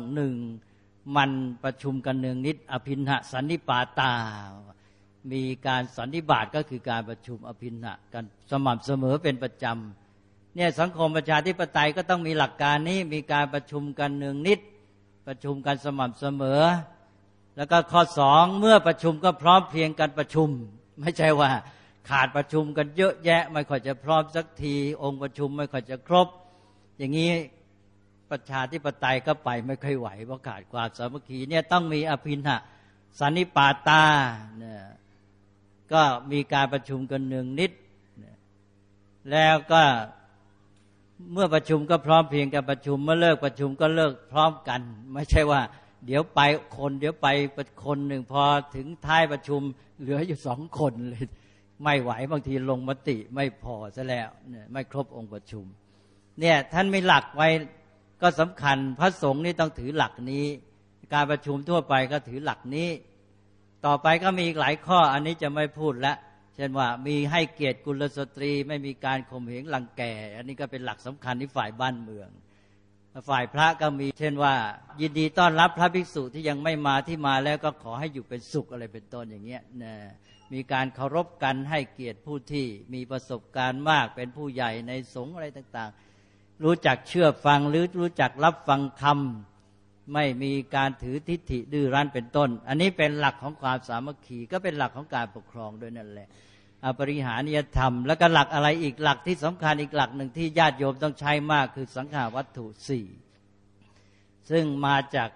1มันประชุมกันเนืองนิดอภินหสันนิปาตามีการสันนิบาตก็คือการประชุมอภินหะกันสม่ำเสมอเป็นประจำเนี่ยสังคมประชาธิปไตยก็ต้องมีหลักการนี้มีการประชุมกันเนืองนิดประชุมกันสม่ำเสมอแล้วก็ข้อ2เมื่อประชุมก็พร้อมเพรียงกันประชุมไม่ใช่ว่าขาดประชุมกันเยอะแยะไม่ค่อยจะพร้อมสักทีองค์ประชุมไม่ค่อยจะครบอย่างนี้ประชาธิปไตยก็ไปไม่ค่อยไหวเพราะขาดความสามัคคีเนี่ยต้องมีอภินหะสันนิปาตาเนี่ยก็มีการประชุมกันเนืองนิดแล้วก็เมื่อประชุมก็พร้อมเพรียงกันประชุมเมื่อเลิกประชุมก็เลิกพร้อมกันไม่ใช่ว่าเดี๋ยวไปคนเดี๋ยวไปคนหนึ่งพอถึงท้ายประชุมเหลืออยู่2คนเลยไม่ไหวบางทีลงมติไม่พอซะแล้วเนี่ยไม่ครบองค์ประชุมเนี่ยท่านมีหลักไว้ก็สำคัญพระสงฆ์นี่ต้องถือหลักนี้การประชุมทั่วไปก็ถือหลักนี้ต่อไปก็มีอีกหลายข้ออันนี้จะไม่พูดละเช่นว่ามีให้เกียรติกุลสตรีไม่มีการข่มเหงรังแกอันนี้ก็เป็นหลักสำคัญที่ฝ่ายบ้านเมืองฝ่ายพระก็มีเช่นว่ายินดีต้อนรับพระภิกษุที่ยังไม่มาที่มาแล้วก็ขอให้อยู่เป็นสุขอะไรเป็นต้นอย่างเงี้ยนะมีการเคารพกันให้เกียรติผู้ที่มีประสบการณ์มากเป็นผู้ใหญ่ในสงฆ์อะไรต่างๆรู้จักเชื่อฟังหรือรู้จักรับฟังคำไม่มีการถือทิฏฐิดื้อรั้นเป็นต้นอันนี้เป็นหลักของความสามัคคีก็เป็นหลักของการปกครองด้วยนั่นแหละอปริหานิยธรรมแล้วก็หลักอะไรอีกหลักที่สำคัญอีกหลักหนึ่งที่ญาติโยมต้องใช้มากคือสังฆาวัตถุ4ซึ่งมาจาก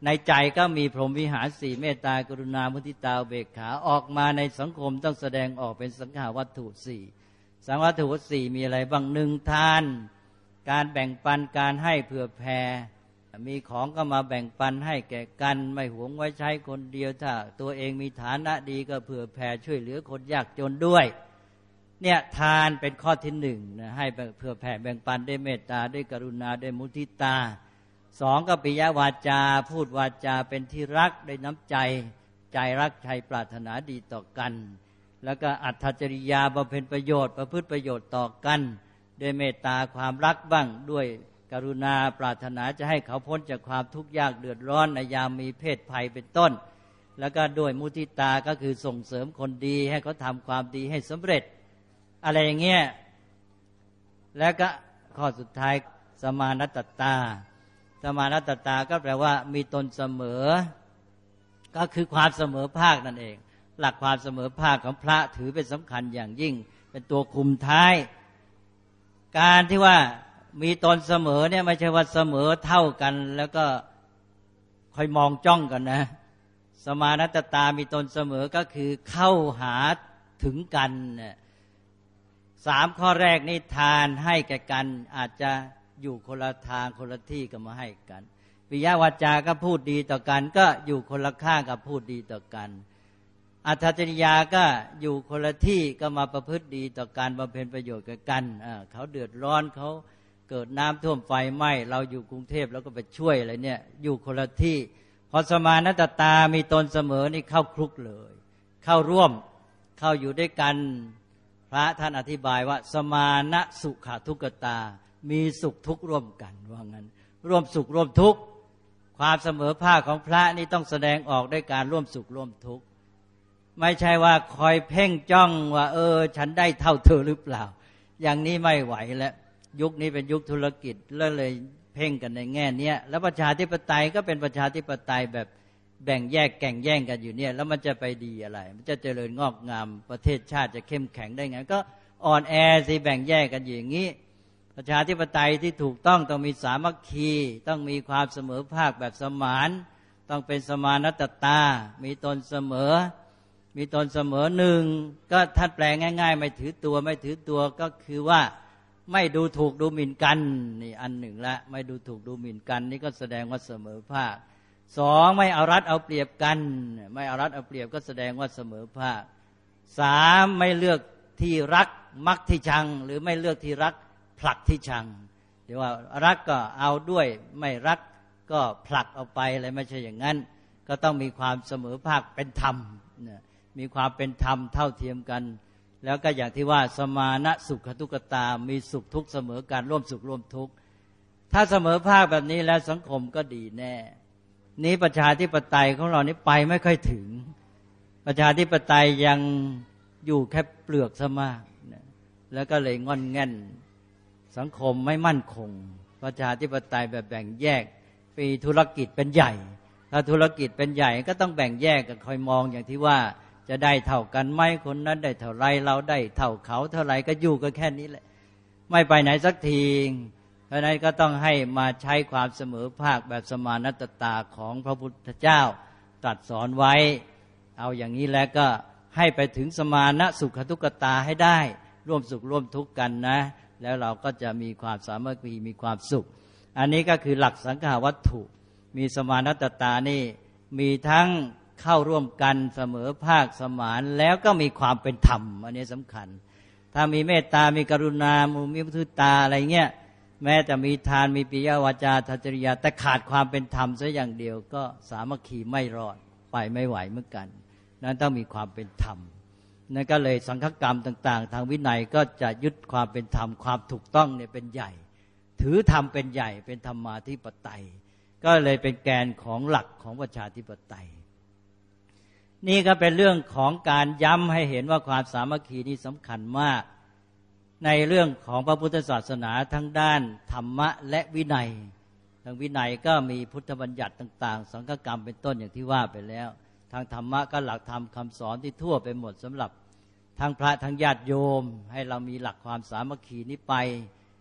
ในใจก็มีพรหมวิหารสี่เมตตากรุณามุทิตาอุเบกขาออกมาในสังคมต้องแสดงออกเป็นสังขาวัตถุสี่สังขาวัตถุสี่มีอะไรบ้างหนึ่งทานการแบ่งปันการให้เผื่อแผ่มีของก็มาแบ่งปันให้แก่กันไม่หวงไว้ใช้คนเดียวถ้าตัวเองมีฐานะดีก็เผื่อแผ่ช่วยเหลือคนยากจนด้วยเนี่ยทานเป็นข้อที่หนึ่งนะให้เผื่อแผ่แบ่งปันด้วยเมตตาด้วยกรุณาด้วยมุทิตาสองก็ปิยวาจาพูดวาจาเป็นที่รักด้วยน้ำใจใจรักใจปรารถนาดีต่อกันแล้วก็อัตถจริยาบำเพ็ญประโยชน์ประพฤติประโยชน์ต่อกันด้วยเมตตาความรักบ้างด้วยกรุณาปรารถนาจะให้เขาพ้นจากความทุกข์ยากเดือดร้อนในยามมีเพศภัยเป็นต้นแล้วก็ด้วยมุทิตาก็คือส่งเสริมคนดีให้เขาทำความดีให้สำเร็จอะไรอย่างเงี้ยแล้วก็ข้อสุดท้ายสมานัตตาสมานัตตาก็แปลว่ามีตนเสมอก็คือความเสมอภาคนั่นเองหลักความเสมอภาคของพระถือเป็นสำคัญอย่างยิ่งเป็นตัวคุมท้ายการที่ว่ามีตนเสมอเนี่ยไม่ใช่ว่าเสมอเท่ากันแล้วก็คอยมองจ้องกันนะสมานัตตามีตนเสมอก็คือเข้าหาถึงกันสามข้อแรกนี่ทานให้แก่กันอาจจะอยู่คนละทางคนละที่ก็มาให้กันปิยวาจาก็พูดดีต่อกันก็อยู่คนละข้างกับพูดดีต่อกันอัตถจริยาก็อยู่คนละที่ก็มาประพฤติดีต่อการบำเพ็ญประโยชน์กับกันเขาเดือดร้อนเขาเกิดน้ำท่วมไฟไหม้เราอยู่กรุงเทพแล้วก็ไปช่วยอะไรเนี่ยอยู่คนละที่พอสมานัตตามีตนเสมอนี่เข้าคลุกเลยเข้าร่วมเข้าอยู่ด้วยกันพระท่านอธิบายว่าสมานะสุขทุกขตามีสุขทุกข์ร่วมกันว่างั้นร่วมสุขร่วมทุกข์ความเสมอภาคของพระนี่ต้องแสดงออกด้วยการร่วมสุขร่วมทุกข์ไม่ใช่ว่าคอยเพ่งจ้องว่าฉันได้เท่าเธอหรือเปล่าอย่างนี้ไม่ไหวแล้วยุคนี้เป็นยุคธุรกิจเลยเพ่งกันในแง่นี้แล้วประชาธิปไตยก็เป็นประชาธิปไตยแบบแบ่งแยกแข่งแย่งกันอยู่เนี่ยแล้วมันจะไปดีอะไรมันจะเจริญงอกงามประเทศชาติจะเข้มแข็งได้ไงก็อ่อนแอสิแบ่งแยกกันอย่างนี้ประชาธิปไตยที่ถูกต้องมีสามัคคีต้องมีความเสมอภาคแบบสมานต้องเป็นสมานัตตามีตนเสมอมีตนเสมอหนึ่งก็ท่านแปลง่ายๆไม่ถือตัวไม่ถือตัวก็คือว่าไม่ดูถูกดูหมิ่นกันนี่อันหนึ่งละไม่ดูถูกดูหมิ่นกันนี่ก็แสดงว่าเสมอภาคสองไม่เอารัดเอาเปรียบกันไม่เอารัดเอาเปรียบก็แสดงว่าเสมอภาคสามไม่เลือกที่รักมักที่ชังหรือไม่เลือกที่รักผลักที่ชังเดี๋ยวว่ารักก็เอาด้วยไม่รักก็ผลักเอาไปอะไรไม่ใช่อย่างนั้นก็ต้องมีความเสมอภาคเป็นธรรมมีความเป็นธรรมเท่าเทียมกันแล้วก็อย่างที่ว่าสมานะสุขทุกขตามีสุขทุกข์เสมอกันร่วมสุขร่วมทุกข์ถ้าเสมอภาคแบบนี้แล้วสังคมก็ดีแน่นี้ประชาธิปไตยของเรานี่ไปไม่ค่อยถึงประชาธิปไตยยังอยู่แค่เปลือกซะมากแล้วก็เลยงอนแง่นสังคมไม่มั่นคงประชาธิปไตยแบบแบ่งแยกปีธุรกิจเป็นใหญ่ถ้าธุรกิจเป็นใหญ่ก็ต้องแบ่งแยกกันคอยมองอย่างที่ว่าจะได้เท่ากันไหมคนนั้นได้เท่าไรเราได้เท่าเขาเท่าไรก็อยู่กันแค่นี้แหละไม่ไปไหนสักทีเพราะนั้นก็ต้องให้มาใช้ความเสมอภาคแบบสมานัตตาของพระพุทธเจ้าตรัสสอนไว้เอาอย่างนี้แล้วก็ให้ไปถึงสมานะสุขทุกขตาให้ได้ร่วมสุขร่วมทุกข์กันนะแล้วเราก็จะมีความสามัคคีมีความสุขอันนี้ก็คือหลักสังขาวัตถุมีสมานัตตานี่มีทั้งเข้าร่วมกันเสมอภาคสมานแล้วก็มีความเป็นธรรมอันนี้สำคัญถ้ามีเมตตามีกรุณามีมุทิตาอะไรเงี้ยแม้จะมีทานมีปิยวาจาทัจริยาแต่ขาดความเป็นธรรมซะอย่างเดียวก็สามัคคีไม่รอดไปไม่ไหวเหมือนกันนั้นต้องมีความเป็นธรรมนั่นก็เลยสังฆกรรมต่างๆทางวินัยก็จะยึดความเป็นธรรมความถูกต้องเนี่ยเป็นใหญ่ถือธรรมเป็นใหญ่เป็นธรรมาธิปไตยก็เลยเป็นแกนของหลักของประชาธิปไตยนี่ก็เป็นเรื่องของการย้ำให้เห็นว่าความสามัคคีนี้สำคัญมากในเรื่องของพระพุทธศาสนาทั้งด้านธรรมะและวินัยทางวินัยก็มีพุทธบัญญัติต่างๆสังฆกรรมเป็นต้นอย่างที่ว่าไปแล้วทางธรรมะก็หลักธรรมคำสอนที่ทั่วไปหมดสำหรับทั้งพระทั้งญาติโยมให้เรามีหลักความสามัคคีนี้ไป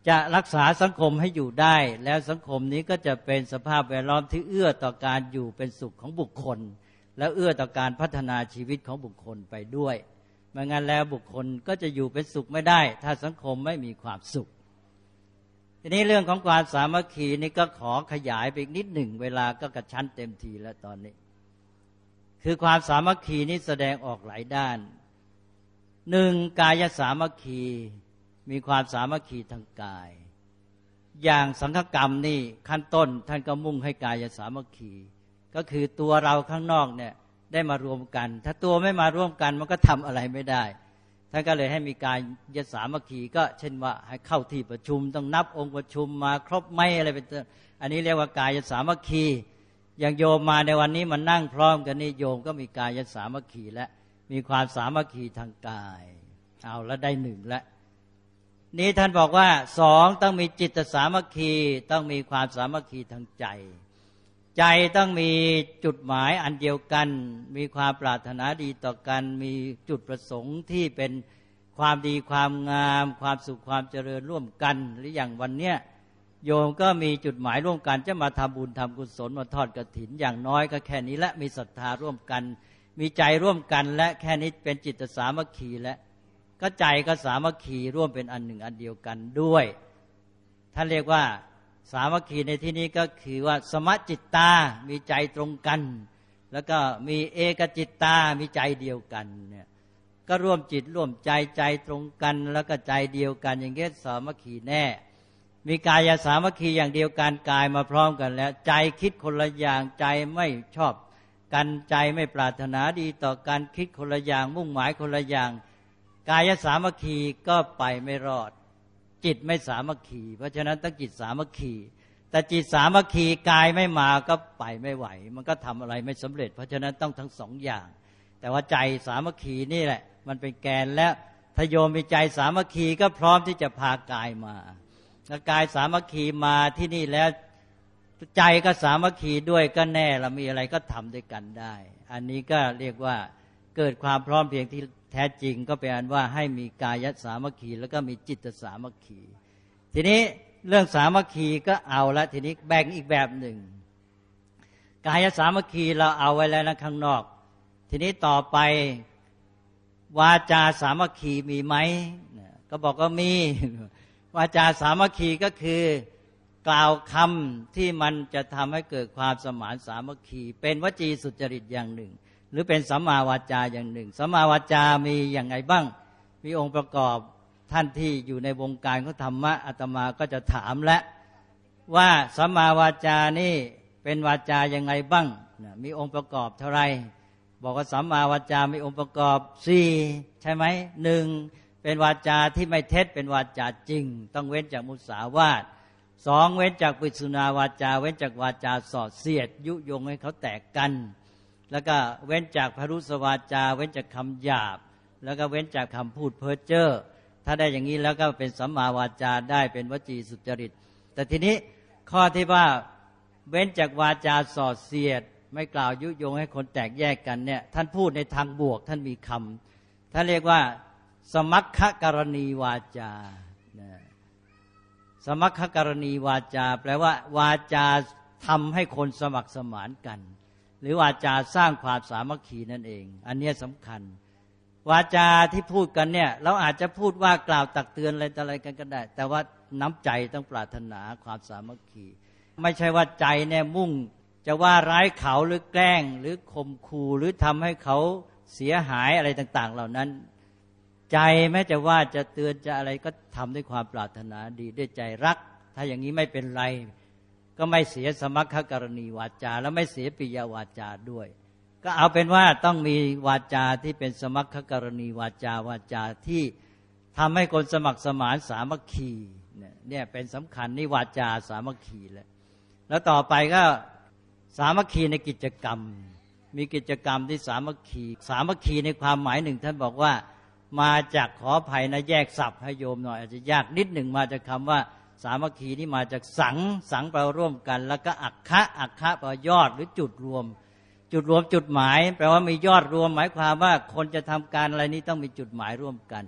จะรักษาสังคมให้อยู่ได้แล้วสังคมนี้ก็จะเป็นสภาพแวดล้อมที่เอื้อต่อการอยู่เป็นสุขของบุคคลและเอื้อต่อการพัฒนาชีวิตของบุคคลไปด้วยไม่งั้นแล้วบุคคลก็จะอยู่เป็นสุขไม่ได้ถ้าสังคมไม่มีความสุขทีนี้เรื่องของความสามัคคีนี่ก็ขอขยายไปอีกนิดหนึ่งเวลาก็กระชั้นเต็มทีแล้วตอนนี้คือความสามัคคีนี้แสดงออกหลายด้านหนึ่งกายสามัคคีมีความสามัคคีทางกายอย่างสังฆกรรมนี่ขั้นต้นท่านก็มุ่งให้กายสามัคคีก็คือตัวเราข้างนอกเนี่ยได้มารวมกันถ้าตัวไม่มาร่วมกันมันก็ทำอะไรไม่ได้ท่านก็เลยให้มีกายสามัคคีก็เช่นว่าให้เข้าที่ประชุมต้องนับองค์ประชุมมาครบไหมอะไรเป็นต้นอันนี้เรียกว่ากายสามัคคีอย่างโยมมาในวันนี้มันนั่งพร้อมกันนี่โยมก็มีกายสามัคคีและมีความสามัคคีทางกายเอาแล้วได้หนึ่งแล้วนี้ท่านบอกว่าสองต้องมีจิตสามัคคีต้องมีความสามัคคีทางใจใจต้องมีจุดหมายอันเดียวกันมีความปรารถนาดีต่อกันมีจุดประสงค์ที่เป็นความดีความงามความสุขความเจริญร่วมกันหรืออย่างวันเนี้ยโยมก็มีจุดหมายร่วมกันจะมาทำบุญทำกุศลมาทอดกฐินอย่างน้อยก็แค่นี้และมีศรัทธาร่วมกันมีใจร่วมกันและแค่นี้เป็นจิตสามัคคีและก็ใจก็สามัคคีร่วมเป็นอันหนึ่งอันเดียวกันด้วยท่านเรียกว่าสามัคคีในที่นี้ก็คือว่าสมจิตตามีใจตรงกันแล้วก็มีเอกจิตตามีใจเดียวกันเนี่ยก็ร่วมจิตร่วมใจใจตรงกันแล้วก็ใจเดียวกันอย่างเงี้ยสามัคคีแน่มีกายสามัคคีอย่างเดียวกันกายมาพร้อมกันแล้วใจคิดคนละอย่างใจไม่ชอบกันใจไม่ปรารถนาดีต่อการคิดคนละอย่างมุ่งหมายคนละอย่างกายสามัคคีก็ไปไม่รอดจิตไม่สามัคคีเพราะฉะนั้นต้องจิตสามัคคีแต่จิตสามัคคีกายไม่มาก็ไปไม่ไหวมันก็ทำอะไรไม่สำเร็จเพราะฉะนั้นต้องทั้งสองอย่างแต่ว่าใจสามัคคีนี่แหละมันเป็นแกนและถ้าโยมมีใจสามัคคีก็พร้อมที่จะพากายมาถ้ากายสามัคคีมาที่นี่แล้วใจก็สามัคคีด้วยก็แน่ละมีอะไรก็ทำด้วยกันได้อันนี้ก็เรียกว่าเกิดความพร้อมเพรียงที่แท้จริงก็เป็นอันว่าให้มีกายสามัคคีแล้วก็มีจิตสามัคคีทีนี้เรื่องสามัคคีก็เอาละทีนี้แบ่งอีกแบบหนึ่งกายสามัคคีเราเอาไว้แล้วนะข้างนอกทีนี้ต่อไปวาจาสามัคคีมีไหมก็บอกว่ามีวาจาสามัคคีก็คือกล่าวคำที่มันจะทำให้เกิดความสมานสามัคคีเป็นวจีสุจริตอย่างหนึ่งหรือเป็นสัมมาวาจาอย่างหนึ่งสัมมาวาจามีอย่างไรบ้างมีองค์ประกอบท่านที่อยู่ในวงการของธรรมะอาตมาก็จะถามและว่าสัมมาวาจานี่เป็นวาจาอย่างไรบ้างมีองค์ประกอบเท่าไรบอกว่าสัมมาวาจามีองค์ประกอบ4ใช่ไหม1เป็นวาจาที่ไม่เท็จเป็นวาจาจริงต้องเว้นจากมุสาวาท2เว้นจากปิสุนาวาจาเว้นจากวาจาส่อเสียดยุยงให้เขาแตกกันแล้วก็เว้นจากพรุสวาจาเว้นจากคำหยาบแล้วก็เว้นจากคำพูดเพ้อเจ้อถ้าได้อย่างนี้แล้วก็เป็นสัมมาวาจาได้เป็นวจีสุจริตแต่ทีนี้ข้อที่ว่าเว้นจากวาจาส่อเสียดไม่กล่าวยุยงให้คนแตกแยกกันเนี่ยท่านพูดในทางบวกท่านมีคำท่านเรียกว่าสมัคคกรณีวาจาสมัคคกรณีวาจาแปลว่าวาจาทำให้คนสมัครสมานกันหรือวาจาสร้างความสามัคคีนั่นเองอันนี้สำคัญวาจาที่พูดกันเนี่ยเราอาจจะพูดว่ากล่าวตักเตือนอะไรกันก็ได้แต่ว่าน้ำใจต้องปรารถนาความสามัคคีไม่ใช่ว่าใจเนี่ยมุ่งจะว่าร้ายเขาหรือแกล้งหรือข่มขู่หรือทำให้เขาเสียหายอะไรต่างๆเหล่านั้นใจแม้จะว่าจะเตือนจะอะไรก็ทำด้วยความปรารถนาดีด้วยใจรักถ้าอย่างนี้ไม่เป็นไรก็ไม่เสียสมัคคกรณีวาจาแล้วไม่เสียปิยวาจาด้วยก็เอาเป็นว่าต้องมีวาจาที่เป็นสมัคคกรณีวาจาวาจาที่ทำให้คนสมัครสมานสามัคคีเนี่ยเป็นสำคัญนี่วาจาสามัคคีแล้วต่อไปก็สามัคคีในกิจกรรมมีกิจกรรมที่สามัคคีในความหมายหนึ่งท่านบอกว่ามาจากขออภัยนะแยกศัพท์ให้โยมหน่อยอาจจะยากนิดหนึ่งมาจากคำว่าสามัคคีนี่มาจากสังแปลร่วมกันแล้วก็อัคคะแปลยอดหรือจุดรวมจุดหมายแปลว่ามียอดรวมหมายความว่าคนจะทำการอะไรนี้ต้องมีจุดหมายร่วมกัน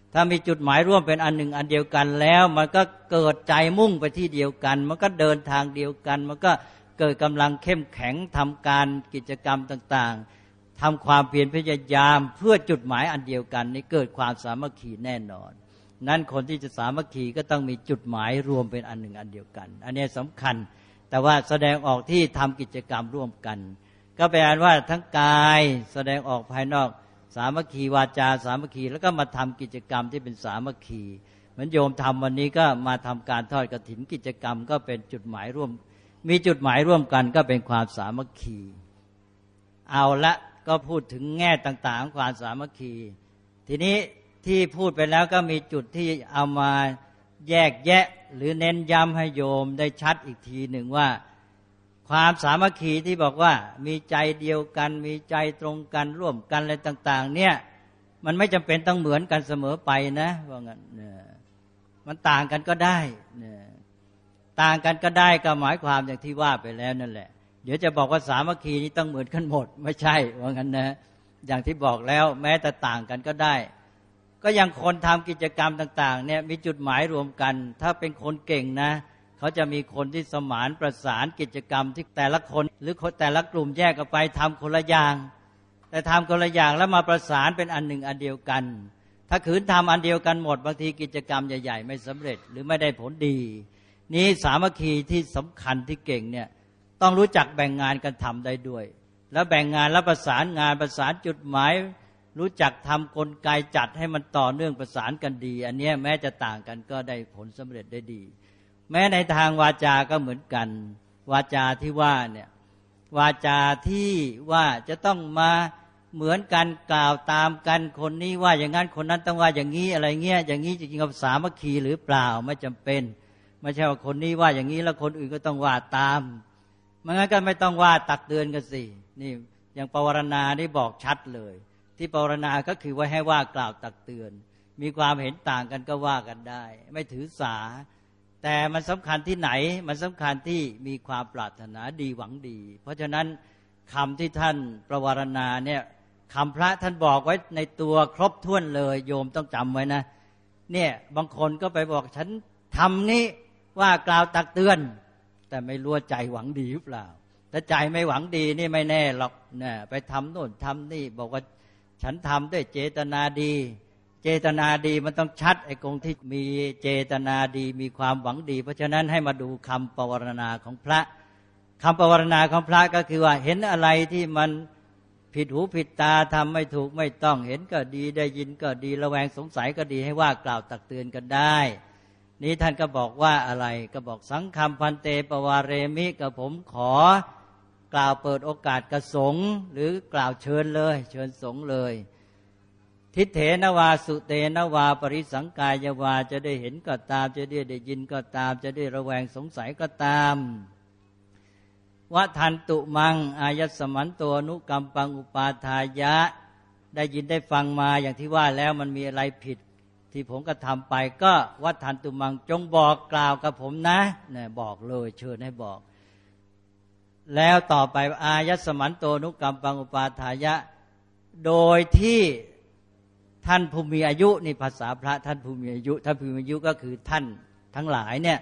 ถ้ามีจุดหมายร่วมเป็นอันหนึ่งอันเดียวกันแล้วมันก็เกิดใจมุ่งไปที่เดียวกันมันก็เดินทางเดียวกันมันก็เกิดกำลังเข้มแข็งทำการกิจกรรมต่างๆทำความเพียรพยายามเพื่อจุดหมายอันเดียวกันนี่เกิดความสามัคคีแน่นอนนั้นคนที่จะสามัคคีก็ต้องมีจุดหมายรวมเป็นอันหนึ่งอันเดียวกันอันนี้สำคัญแต่ว่าแสดงออกที่ทำกิจกรรมร่วมกันก็แปลว่าทั้งกายแสดงออกภายนอกสามัคคีวาจาสามัคคีแล้วก็มาทำกิจกรรมที่เป็นสามัคคีเหมือนโยมทำวันนี้ก็มาทำการทอดกฐินกิจกรรมก็เป็นจุดหมายร่วมมีจุดหมายร่วมกันก็เป็นความสามัคคีเอาละก็พูดถึงแง่ต่างๆของความสามัคคีทีนี้ที่พูดไปแล้วก็มีจุดที่เอามาแยกแยะหรือเน้นย้ำให้โยมได้ชัดอีกทีหนึ่งว่าความสามัคคีที่บอกว่ามีใจเดียวกันมีใจตรงกันร่วมกันอะไรต่างๆเนี่ยมันไม่จำเป็นต้องเหมือนกันเสมอไปนะว่างั้นมันต่างกันก็ได้ต่างกันก็ได้ก็หมายความอย่างที่ว่าไปแล้วนั่นแหละเดี๋ยวจะบอกว่าสามัคคีนี้ต้องเหมือนกันหมดไม่ใช่ว่างั้นนะอย่างที่บอกแล้วแม้แต่ต่างกันก็ได้ก็ยังคนทำกิจกรรมต่างๆเนี่ยมีจุดหมายรวมกันถ้าเป็นคนเก่งนะเขาจะมีคนที่สมานประสานกิจกรรมที่แต่ละคนหรือแต่ละกลุ่มแยกออกไปทำคนละอย่างแต่ทำคนละอย่างแล้วมาประสานเป็นอันหนึ่งอันเดียวกันถ้าขืนทำอันเดียวกันหมดบางทีกิจกรรมใหญ่ๆไม่สำเร็จหรือไม่ได้ผลดีนี้สามัคคีที่สำคัญที่เก่งเนี่ยต้องรู้จักแบ่งงานกันทำได้ด้วยแล้วแบ่งงานแล้วประสานงานประสานจุดหมายรู้จักทำกลไกจัดให้มันต่อเนื่องประสานกันดีอันนี้แม้จะต่างกันก็ได้ผลสำเร็จได้ดีแม้ในทางวาจาก็เหมือนกันวาจาที่ว่าเนี่ยวาจาที่ว่าจะต้องมาเหมือนกันกล่าวตามกันคนนี้ว่าอย่างนั้นคนนั้นต้องว่าอย่างนี้อะไรเงี้ยอย่างนี้จริงๆกับสามัคคีหรือเปล่าไม่จำเป็นไม่ใช่ว่าคนนี้ว่าอย่างนี้แล้วคนอื่นก็ต้องว่าตามมันงั้นก็ไม่ต้องว่าตักเตือนกันสินี่อย่างปวารณาได้บอกชัดเลยที่ปวารณาก็คือว่าให้ว่ากล่าวตักเตือนมีความเห็นต่างกันก็ว่ากันได้ไม่ถือสาแต่มันสำคัญที่ไหนมันสำคัญที่มีความปรารถนาดีหวังดีเพราะฉะนั้นคำที่ท่านประวารณาเนี่ยคำพระท่านบอกไว้ในตัวครบถ้วนเลยโยมต้องจำไว้นะเนี่ยบางคนก็ไปบอกฉันทำนี้ว่ากล่าวตักเตือนแต่ไม่รู้ใจหวังดีหรือเปล่าถ้าใจไม่หวังดีนี่ไม่แน่หรอกนะไปทำโน่นทำนี่บอกว่าฉันทำด้วยเจตนาดีเจตนาดีมันต้องชัดไอ้กงที่มีเจตนาดีมีความหวังดีเพราะฉะนั้นให้มาดูคำปวารณาของพระคำปวารณาของพระก็คือว่าเห็นอะไรที่มันผิดหูผิดตาทำไม่ถูกไม่ต้องเห็นก็ดีได้ยินก็ดีระแวงสงสัยก็ดีให้ว่ากล่าวตักเตือนกันได้นี้ท่านก็บอกว่าอะไรก็บอกสังฆัมพันเตปวาเรมิกับผมขอกล่าวเปิดโอกาสกระสงฆ์หรือกล่าวเชิญเลยเชิญสงฆ์เลยทิเถนวาสุเตนวาปริสังกายวาจะได้เห็นก็ตามจะได้ยินก็ตามจะได้ระแวงสงสัยก็ตามวะทันตุมังอายัสสมันโตนุกัมปังอุปาทายะได้ยินได้ฟังมาอย่างที่ว่าแล้วมันมีอะไรผิดที่ผมก็ทำไปก็วะทันตุมังจงบอกกล่าวกับผมนะเนี่ยบอกเลยเชิญให้บอกแล้วต่อไปอายัสสมันโตนุกัมปังอุปาทายะโดยที่ท่านผู้มีอายุนี่ภาษาพระท่านผู้มีอายุท่านผู้มีอายุก็คือท่านทั้งหลายเนี่ย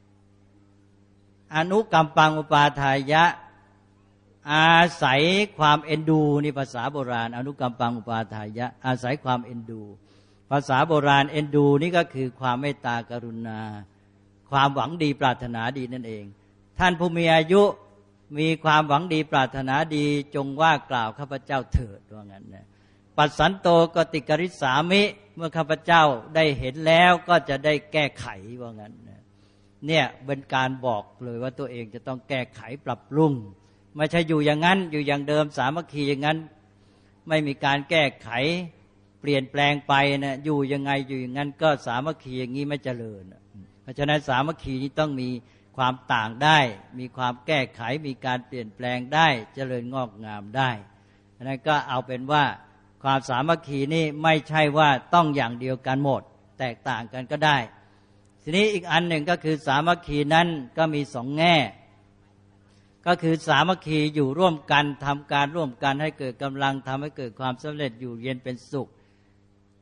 อนุกัมปังอุปาทายะอาศัยความเอ็นดูนี่ภาษาโบราณอนุกัมปังอุปาทายะอาศัยความเอ็นดูภาษาโบราณเอ็นดูนี่ก็คือความเมตตากรุณาความหวังดีปรารถนาดีนั่นเองท่านผู้มีอายุมีความหวังดีปรารถนาดีจงว่ากล่าวข้าพเจ้าเถิดว่างั้นนะปัสสันโตกติกริสามิเมื่อข้าพเจ้าได้เห็นแล้วก็จะได้แก้ไขว่างั้นเนี่ยเป็นการบอกเลยว่าตัวเองจะต้องแก้ไขปรับปรุงไม่ใช่อยู่อย่างนั้นอยู่อย่างเดิมสามัคคีอย่างนั้นไม่มีการแก้ไขเปลี่ยนแปลงไปนะอยู่ยังไงอยู่อย่างนั้นก็สามัคคีอย่างนี้ไม่เจริญเพราะฉะนั้นสามัคคีนี้ต้องมีความต่างได้มีความแก้ไขมีการเปลี่ยนแปลงได้เจริญงอกงามได้ฉะนั้นก็เอาเป็นว่าความสามัคคีนี่ไม่ใช่ว่าต้องอย่างเดียวกันหมดแตกต่างกันก็ได้ทีนี้อีกอันหนึ่งก็คือสามัคคีนั้นก็มีสองแง่ก็คือสามัคคีอยู่ร่วมกันทำการร่วมกันให้เกิดกำลังทำให้เกิดความสำเร็จอยู่เย็นเป็นสุข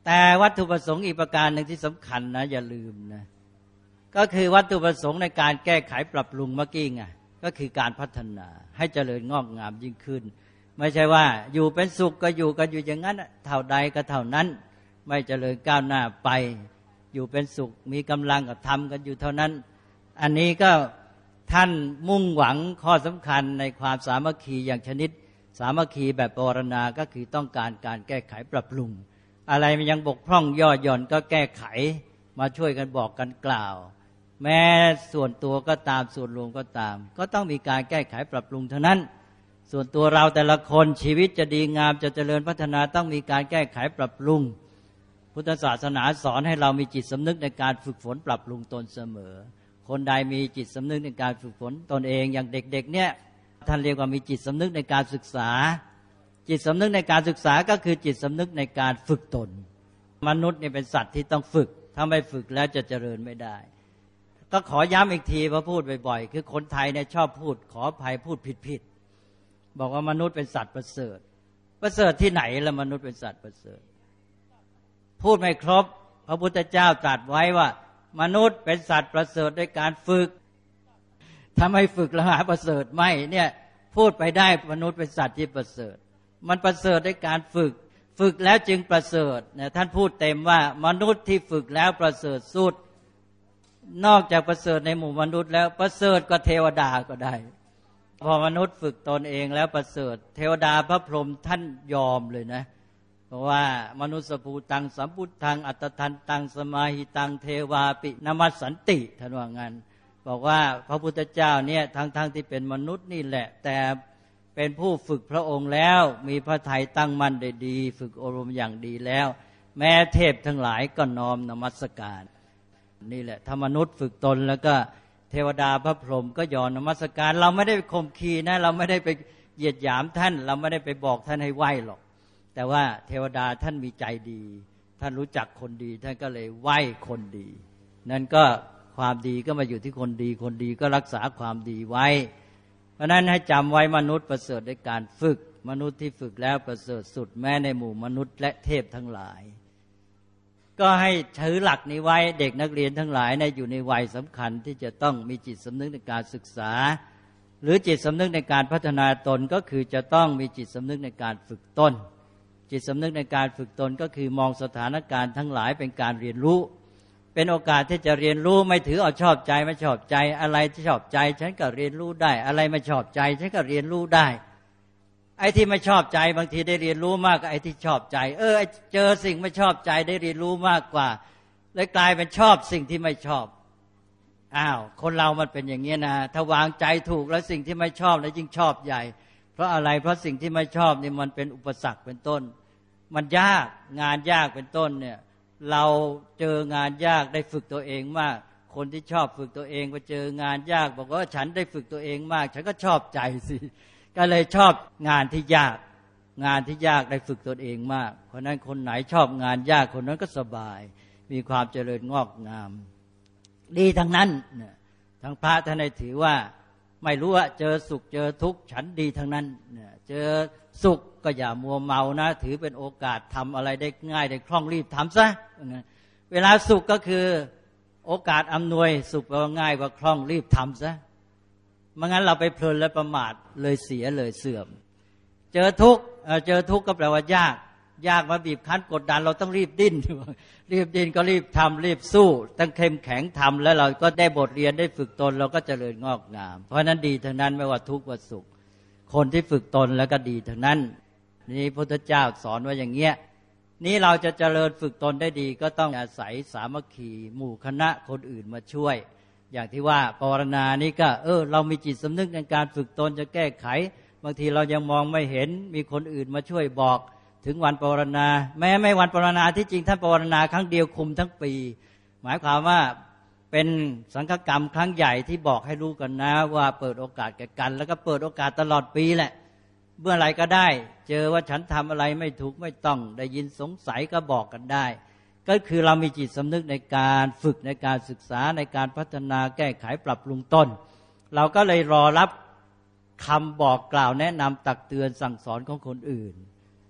แต่วัตถุประสงค์อีกประการหนึ่งที่สำคัญนะอย่าลืมนะก็คือวัตถุประสงค์ในการแก้ไขปรับปรุงเมื่อกี้ไงก็คือการพัฒนาให้เจริญงอกงามยิ่งขึ้นไม่ใช่ว่าอยู่เป็นสุขก็อยู่กันอยู่อย่างนั้นเท่าใดก็เท่านั้นไม่เจริญก้าวหน้าไปอยู่เป็นสุขมีกำลังก็ทำกันอยู่เท่านั้นอันนี้ก็ท่านมุ่งหวังข้อสำคัญในความสามัคคีอย่างชนิดสามัคคีแบบปรณาก็คือต้องการการแก้ไขปรับปรุงอะไรมันยังบกพร่องย่อหย่อนก็แก้ไขมาช่วยกันบอกกันกล่าวแม้ส่วนตัวก็ตามส่วนรวมก็ตามก็ต้องมีการแก้ไขปรับปรุงเท่านั้นส่วนตัวเราแต่ละคนชีวิตจะดีงามจะเจริญพัฒนาต้องมีการแก้ไขปรับปรุงพุทธศาสนาสอนให้เรามีจิตสำนึกในการฝึกฝนปรับปรุงตนเสมอคนใดมีจิตสำนึกในการฝึกฝนตนเองอย่างเด็กๆเนี่ยท่านเรียกว่ามีจิตสำนึกในการศึกษาจิตสำนึกในการศึกษาก็คือจิตสำนึกในการฝึกตนมนุษย์เนี่ยเป็นสัตว์ที่ต้องฝึกถ้าไม่ฝึกแล้วจะเจริญไม่ได้ก็ขอย้ำอีกทีเพราะพูดบ่อยๆคือคนไทยเนี่ยชอบพูดขออภัยพูดผิดๆบอกว่ามนุษย์เป็นสัตว์ประเสริฐประเสริฐที่ไหนล่ะมนุษย์เป็นสัตว์ประเสริฐพูดไม่ครบพระพุทธเจ้าตรัสไว้ว่ามนุษย์เป็นสัตว์ประเสริฐด้วยการฝึกถ้าไม่ฝึกแล้วหาประเสริฐไม่เนี่ยพูดไปได้มนุษย์เป็นสัตว์ที่ประเสริฐมันประเสริฐด้วยการฝึกแล้วจึงประเสริฐเนี่ยท่านพูดเต็มว่ามนุษย์ที่ฝึกแล้วประเสริฐสุดนอกจากประเสริฐในหมู่มนุษย์แล้วประเสริฐก็เทวดาก็ได้พอมนุษย์ฝึกตนเองแล้วประเสริฐเทวดาพระพรหมท่านยอมเลยนะเพราะว่ามนุสภูตังสัมพุทธังอัตถันตังสมาหิตังเทวาปินมัสสันติท่านว่างั้นบอกว่าพระพุทธเจ้าเนี่ยทั้งที่เป็นมนุษย์นี่แหละแต่เป็นผู้ฝึกพระองค์แล้วมีพระทัยตั้งมั่นได้ดีฝึกอบรมอย่างดีแล้วแม้เทพทั้งหลายก็น้อมนมัสการนี่แหละถ้ามนุษย์ฝึกตนแล้วก็เทวดาพระพรหมก็ยอมนมัสการเราไม่ได้ไปข่มขีนะเราไม่ได้ไปเหยียดหยามท่านเราไม่ได้ไปบอกท่านให้ไหว้หรอกแต่ว่าเทวดาท่านมีใจดีท่านรู้จักคนดีท่านก็เลยไหว้คนดีนั่นก็ความดีก็มาอยู่ที่คนดีคนดีก็รักษาความดีไว้เพราะนั้นให้จำไว้มนุษย์ประเสริฐด้วยการฝึกมนุษย์ที่ฝึกแล้วประเสริฐสุดแม้ในหมู่มนุษย์และเทพทั้งหลายก็ให้ถือหลักนี้ไว้เด็กนักเรียนทั้งหลายอยู่ในวัยสำคัญที่จะต้องมีจิตสำนึกในการศึกษาหรือจิตสำนึกในการพัฒนาตนก็คือจะต้องมีจิตสำนึกในการฝึกตนจิตสำนึกในการฝึกตนก็คือมองสถานการณ์ทั้งหลายเป็นการเรียนรู้เป็นโอกาสที่จะเรียนรู้ไม่ถือเอาชอบใจไม่ชอบใจอะไรที่ชอบใจฉันก็เรียนรู้ได้อะไรไม่ชอบใจฉันก็เรียนรู้ได้ไอ้ที่ไม่ชอบใจบางทีได้เรียนรู้มากกว่าไอ้ที่ชอบใจเจอสิ่งไม่ชอบใจได้เรียนรู้มากกว่าเลยกลายเป็นชอบสิ่งที่ไม่ชอบคนเรามันเป็นอย่างนี้นะถ้าวางใจถูกแล้วสิ่งที่ไม่ชอบแล้วยิ่งชอบใหญ่เพราะอะไรเพราะสิ่งที่ไม่ชอบนี่มันเป็นอุปสรรคเป็นต้นมันยากงานยากเป็นต้นเนี่ยเราเจองานยากได้ฝึกตัวเองมากคนที่ชอบฝึกตัวเองพอเจองานยากบอกว่าฉันได้ฝึกตัวเองมากฉันก็ชอบใจสิก็เลยชอบงานที่ยากงานที่ยากได้ฝึกตัวเองมากเพราะนั้นคนไหนชอบงานยากคนนั้นก็สบายมีความเจริญงอกงามดีทั้งนั้นเนี่ยทั้งพระท่านได้ถือว่าไม่รู้ว่าเจอสุขเจอทุกข์ฉันดีทั้งนั้นเนี่ยเจอสุขก็อย่ามัวเมานะถือเป็นโอกาสทำอะไรได้ง่ายได้คล่องรีบทำซะเวลาสุขก็คือโอกาสอำนวยสุขว่าง่ายกว่าคล่องรีบทำซะไม่งั้นเราไปเพลินและประมาทเลยเสียเลยเสื่อมเจอทุกข์ก็แปลว่ายากมาบีบคั้นกดดันเราต้องรีบดิ้นก็รีบทำรีบสู้ต้องเข้มแข็งทำแล้วเราก็ได้บทเรียนได้ฝึกตนเราก็เจริญงอกงามเพราะนั้นดีทั้งนั้นไม่ว่าทุกข์ว่าสุขคนที่ฝึกตนแล้วก็ดีทั้งนั้นนี่พระพุทธเจ้าสอนว่าอย่างเงี้ยนี่เราจะเจริญฝึกตนได้ดีก็ต้องอาศัยสามัคคีหมู่คณะคนอื่นมาช่วยอย่างที่ว่าปรณานี่ก็เรามีจิตสำนึกในการฝึกตนจะแก้ไขบางทีเรายังมองไม่เห็นมีคนอื่นมาช่วยบอกถึงวันปรณาแม้ไม่วันปรณาที่จริงท่านปรณาครั้งเดียวคุมทั้งปีหมายความว่าเป็นสังฆกรรมครั้งใหญ่ที่บอกให้รู้กันนะว่าเปิดโอกาสแก่กันแล้วก็เปิดโอกาสตลอดปีแหละเมื่อไหร่ก็ได้เจอว่าฉันทำอะไรไม่ถูกไม่ต้องได้ยินสงสัยก็บอกกันได้ก็คือเรามีจิตสำนึกในการฝึกในการศึกษาในการพัฒนาแก้ไขปรับปรุงตนเราก็เลยรอรับคำบอกกล่าวแนะนำตักเตือนสั่งสอนของคนอื่น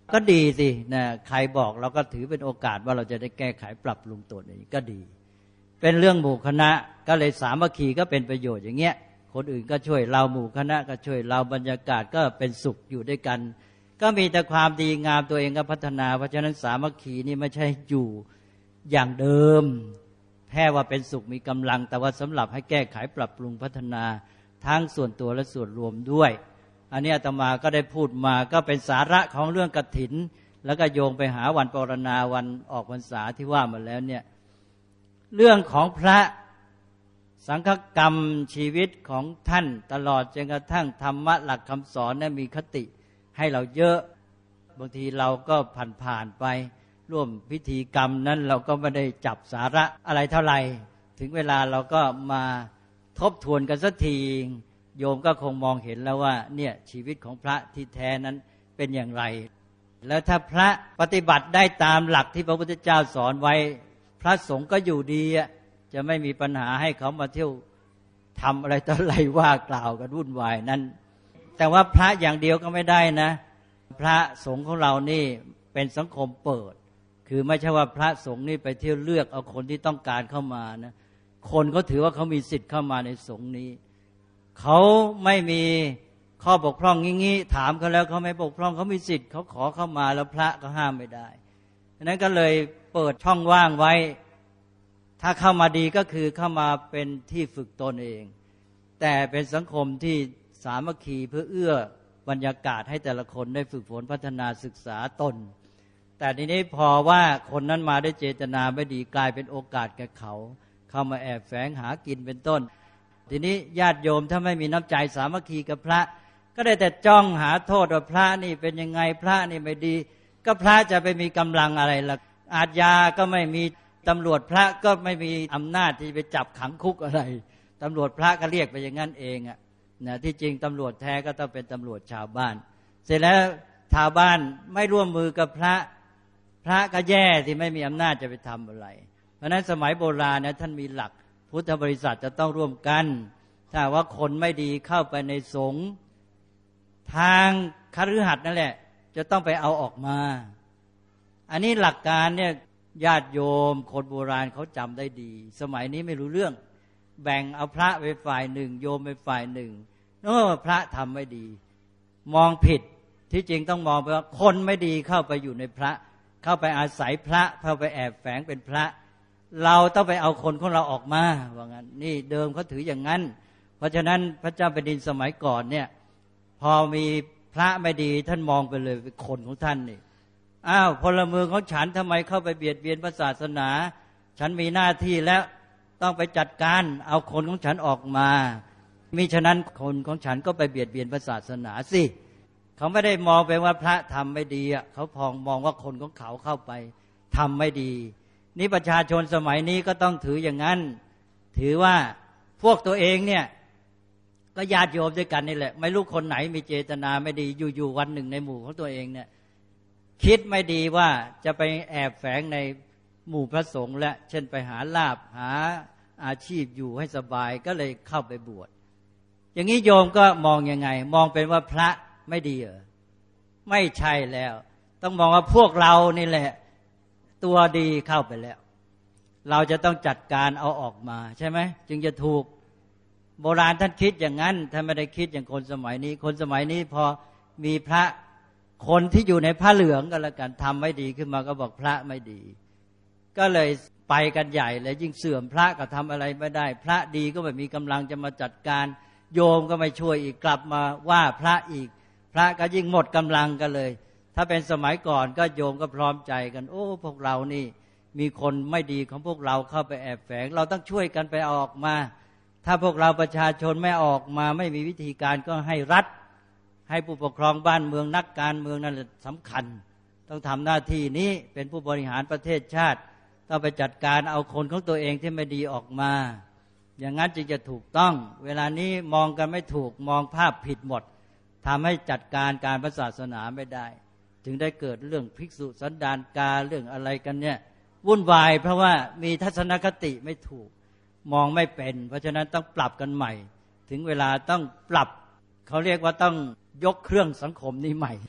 ก็ดีสินะใครบอกเราก็ถือเป็นโอกาสว่าเราจะได้แก้ไขปรับปรุงตัวเองก็ดีเป็นเรื่องหมู่คณะก็เลยสามัคคีก็เป็นประโยชน์อย่างเงี้ยคนอื่นก็ช่วยเราหมู่คณะก็ช่วยเราบรรยากาศก็เป็นสุขอยู่ด้วยกันก็มีแต่ความดีงามตัวเองก็พัฒนาเพราะฉะนั้นสามัคคีนี่ไม่ใช่อยู่อย่างเดิมแค่ว่าเป็นสุขมีกำลังแต่ว่าสำหรับให้แก้ไขปรับปรุงพัฒนาทั้งส่วนตัวและส่วนรวมด้วยอันนี้อาตมาก็ได้พูดมาก็เป็นสาระของเรื่องกฐินแล้วก็โยงไปหาวันปรณาวันออกพรรษาที่ว่ามาแล้วเนี่ยเรื่องของพระสังฆกรรมชีวิตของท่านตลอดจนกระทั่งธรรมะหลักคำสอนนั้นมีคติให้เราเยอะบางทีเราก็ผ่านไปร่วมพิธีกรรมนั้นเราก็ไม่ได้จับสาระอะไรเท่าไหร่ถึงเวลาเราก็มาทบทวนกันสักทีโยมก็คงมองเห็นแล้วว่าเนี่ยชีวิตของพระที่แท้นั้นเป็นอย่างไรแล้วถ้าพระปฏิบัติได้ตามหลักที่พระพุทธเจ้าสอนไว้พระสงฆ์ก็อยู่ดีจะไม่มีปัญหาให้เขามาเที่ยวทำอะไรต่ออะไรว่ากล่าวกันวุ่นวายนั้นแต่ว่าพระอย่างเดียวก็ไม่ได้นะพระสงฆ์ของเรานี่เป็นสังคมเปิดคือไม่ใช่ว่าพระสงฆ์นี่ไปเที่ยวเลือกเอาคนที่ต้องการเข้ามานะคนก็ถือว่าเขามีสิทธิ์เข้ามาในสงฆ์นี้เขาไม่มีข้อบกพร่องงี้ถามเขาแล้วเขาไม่บกพร่องเขามีสิทธิ์เขาขอเข้ามาแล้วพระก็ห้ามไม่ได้ดังนั้นก็เลยเปิดช่องว่างไว้ถ้าเข้ามาดีก็คือเข้ามาเป็นที่ฝึกตนเองแต่เป็นสังคมที่สามัคคีเพื่อเอื้อบรรยากาศให้แต่ละคนได้ฝึกฝนพัฒนาศึกษาตนแต่ทีนี้พอว่าคนนั้นมาได้เจตนาไม่ดีกลายเป็นโอกาสแก่เขาเข้ามาแอบแฝงหากินเป็นต้นทีนี้ญาติโยมถ้าไม่มีน้ำใจสามัคคีกับพระก็ได้แต่จ้องหาโทษว่าพระนี่เป็นยังไงพระนี่ไม่ดีก็พระจะไปมีกำลังอะไรล่ะอาชญาก็ไม่มีตำรวจพระก็ไม่มีอำนาจที่ไปจับขังคุกอะไรตำรวจพระก็เรียกไปอย่างนั้นเองนะที่จริงตำรวจแท้ก็ต้องเป็นตำรวจชาวบ้านเสร็จแล้วชาวบ้านไม่ร่วมมือกับพระก็แย่ที่ไม่มีอำนาจจะไปทำอะไรเพราะนั้นสมัยโบราณเนี่ยท่านมีหลักพุทธบริษัทจะต้องร่วมกันถ้าว่าคนไม่ดีเข้าไปในสงฆ์ทางคฤหัสถ์นั่นแหละจะต้องไปเอาออกมาอันนี้หลักการเนี่ยญาติโยมคนโบราณเขาจำได้ดีสมัยนี้ไม่รู้เรื่องแบ่งเอาพระไปฝ่ายหนึ่งโยมไปฝ่ายหนึ่งพระทำไม่ดีมองผิดที่จริงต้องมองไปว่าคนไม่ดีเข้าไปอยู่ในพระเข้าไปอาศัยพระเข้าไปแอบแฝงเป็นพระเราต้องไปเอาคนของเราออกมาว่างั้นนี่เดิมเขาถืออย่างนั้นเพราะฉะนั้นพระเจ้าแผ่นดินสมัยก่อนเนี่ยพอมีพระไม่ดีท่านมองไปเลยเป็นคนของท่านนี่พลเมืองของฉันทำไมเข้าไปเบียดเบียนพระศาสนาฉันมีหน้าที่แล้วต้องไปจัดการเอาคนของฉันออกมามิฉะนั้นคนของฉันก็ไปเบียดเบียนพระศาสนาสิเขาไม่ได้มองไปว่าพระทำไม่ดีเขามองว่าคนของเขาเข้าไปทำไม่ดีนี่ประชาชนสมัยนี้ก็ต้องถืออย่างนั้นถือว่าพวกตัวเองเนี่ยก็ญาติโยมด้วยกันนี่แหละไม่รู้คนไหนมีเจตนาไม่ดีอยู่ๆวันหนึ่งในหมู่ของตัวเองเนี่ยคิดไม่ดีว่าจะไปแอบแฝงในหมู่พระสงฆ์และเช่นไปหาลาภหาอาชีพอยู่ให้สบายก็เลยเข้าไปบวชอย่างนี้โยมก็มองยังไงมองเป็นว่าพระไม่ดีเหรอไม่ใช่แล้วต้องมองว่าพวกเรานี่แหละตัวดีเข้าไปแล้วเราจะต้องจัดการเอาออกมาใช่ไหมจึงจะถูกโบราณท่านคิดอย่างนั้นท่านไม่ได้คิดอย่างคนสมัยนี้คนสมัยนี้พอมีพระคนที่อยู่ในผ้าเหลืองก็แล้วกันทำไม่ดีขึ้นมาก็บอกพระไม่ดีก็เลยไปกันใหญ่เลยยิ่งเสื่อมพระก็ทำอะไรไม่ได้พระดีก็ไม่มีกำลังจะมาจัดการโยมก็ไม่ช่วยอีกกลับมาว่าพระอีกพระก็ยิ่งหมดกำลังกันเลยถ้าเป็นสมัยก่อนก็โยมก็พร้อมใจกันโอ้พวกเรานี่มีคนไม่ดีของพวกเราเข้าไปแอบแฝงเราต้องช่วยกันไปเอาออกมาถ้าพวกเราประชาชนไม่ออกมาไม่มีวิธีการก็ให้รัฐให้ผู้ปกครองบ้านเมืองนักการเมืองนั่นแหละสำคัญต้องทำหน้าที่นี้เป็นผู้บริหารประเทศชาติต้องไปจัดการเอาคนของตัวเองที่ไม่ดีออกมาอย่างนั้นจึงจะถูกต้องเวลานี้มองกันไม่ถูกมองภาพผิดหมดทำให้จัดการการพระศาสนาไม่ได้ถึงได้เกิดเรื่องภิกษุสันดานกาเรื่องอะไรกันเนี่ยวุ่นวายเพราะว่ามีทัศนคติไม่ถูกมองไม่เป็นเพราะฉะนั้นต้องปรับกันใหม่ถึงเวลาต้องปรับเขาเรียกว่าต้องยกเครื่องสังคมนี้ใหม่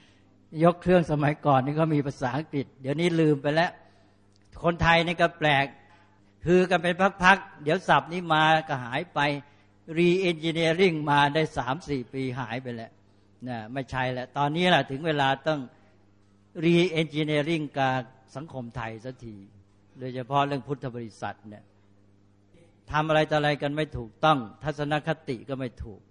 ยกเครื่องสมัยก่อนนี่ก็มีภาษาอังกฤษเดี๋ยวนี้ลืมไปแล้วคนไทยนี่ก็แปลกฮือกันเป็นพักๆเดี๋ยวศัพท์นี้มาก็หายไปre-engineering มาได้ 3-4 ปีหายไปแล้วนะไม่ใช่แล้วตอนนี้แหละถึงเวลาต้อง re-engineering กับสังคมไทยสักทีโดยเฉพาะเรื่องพุทธบริษัทเนี่ยทำอะไรต่ออะไรกันไม่ถูกต้องทัศนคติก็ไม่ถูก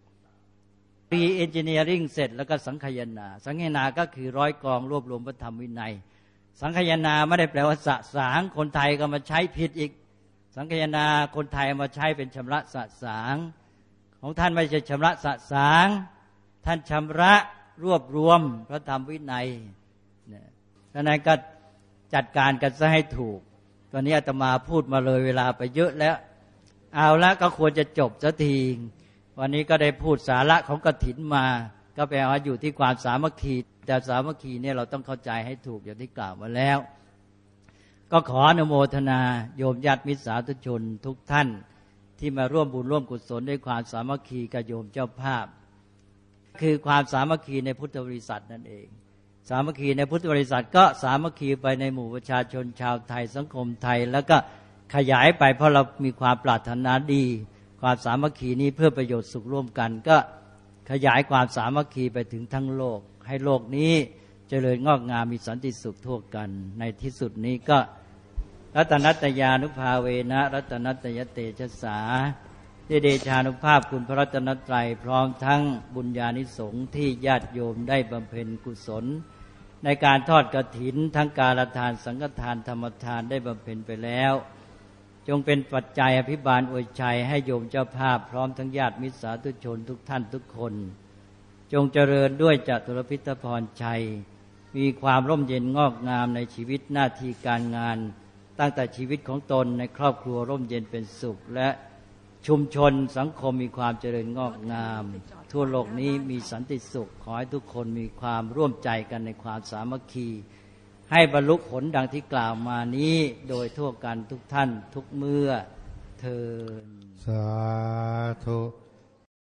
re-engineering เสร็จแล้วก็สังคายนาสังคายนาก็คือร้อยกองรวบรวมพระธรรมวินัยสังคายนาไม่ได้แปลว่าสะสางคนไทยก็มาใช้ผิดอีกสังคายนาคนไทยมาใช้เป็นชำระสะสางของท่านไม่ใช่ชำระสะสางท่านชำระรวบรวมพระธรรมวินัยดังนั้นก็จัดการกันซะให้ถูกตอนนี้อาตมาพูดมาเลยเวลาไปเยอะแล้วเอาละก็ควรจะจบสักทีวันนี้ก็ได้พูดสาระของกฐินมาก็แปลว่าอยู่ที่ความสามัคคีแต่สามัคคีเนี่ยเราต้องเข้าใจให้ถูกอย่างที่กล่าวมาแล้วก็ขออนุโมทนาโยมญาติมิตรสาธุชนทุกท่านที่มาร่วมบุญร่วมกุศลด้วยความสามัคคีกับโยมเจ้าภาพคือความสามัคคีในพุทธบริษัทนั่นเองสามัคคีในพุทธบริษัทก็สามัคคีไปในหมู่ประชาชนชาวไทยสังคมไทยแล้วก็ขยายไปเพราะเรามีความปรารถนาดีความสามัคคีนี้เพื่อประโยชน์สุขร่วมกันก็ขยายความสามัคคีไปถึงทั้งโลกให้โลกนี้เจริญงอกงามมีสันติสุขทั่วกันในที่สุดนี้ก็รัตนัตยานุภาเวนะรัตนัตยเตชะสาด้วยเดชานุภาพคุณพระรัตนตรัยพร้อมทั้งบุญญานิสงส์ที่ญาติโยมได้บำเพ็ญกุศลในการทอดกฐินทั้งกาลทานสังฆทานธรรมทานได้บำเพ็ญไปแล้วจงเป็นปัจจัยอภิบาลอวยชัยให้โยมเจ้าภาพพร้อมทั้งญาติมิตรสาธุชนทุกท่านทุกคนจงเจริญด้วยจตุรพิทพรชัยมีความร่มเย็นงอกงามในชีวิตหน้าที่การงานตั้งแต่ชีวิตของตนในครอบครัวร่มเย็นเป็นสุขและชุมชนสังคมมีความเจริญงอกงามทั่วโลกนี้มีสันติสุขขอให้ทุกคนมีความร่วมใจกันในความสามัคคีให้บรรลุผลดังที่กล่าวมานี้โดยทั่วกันทุกท่านทุกเมื่อเทอญสาธุ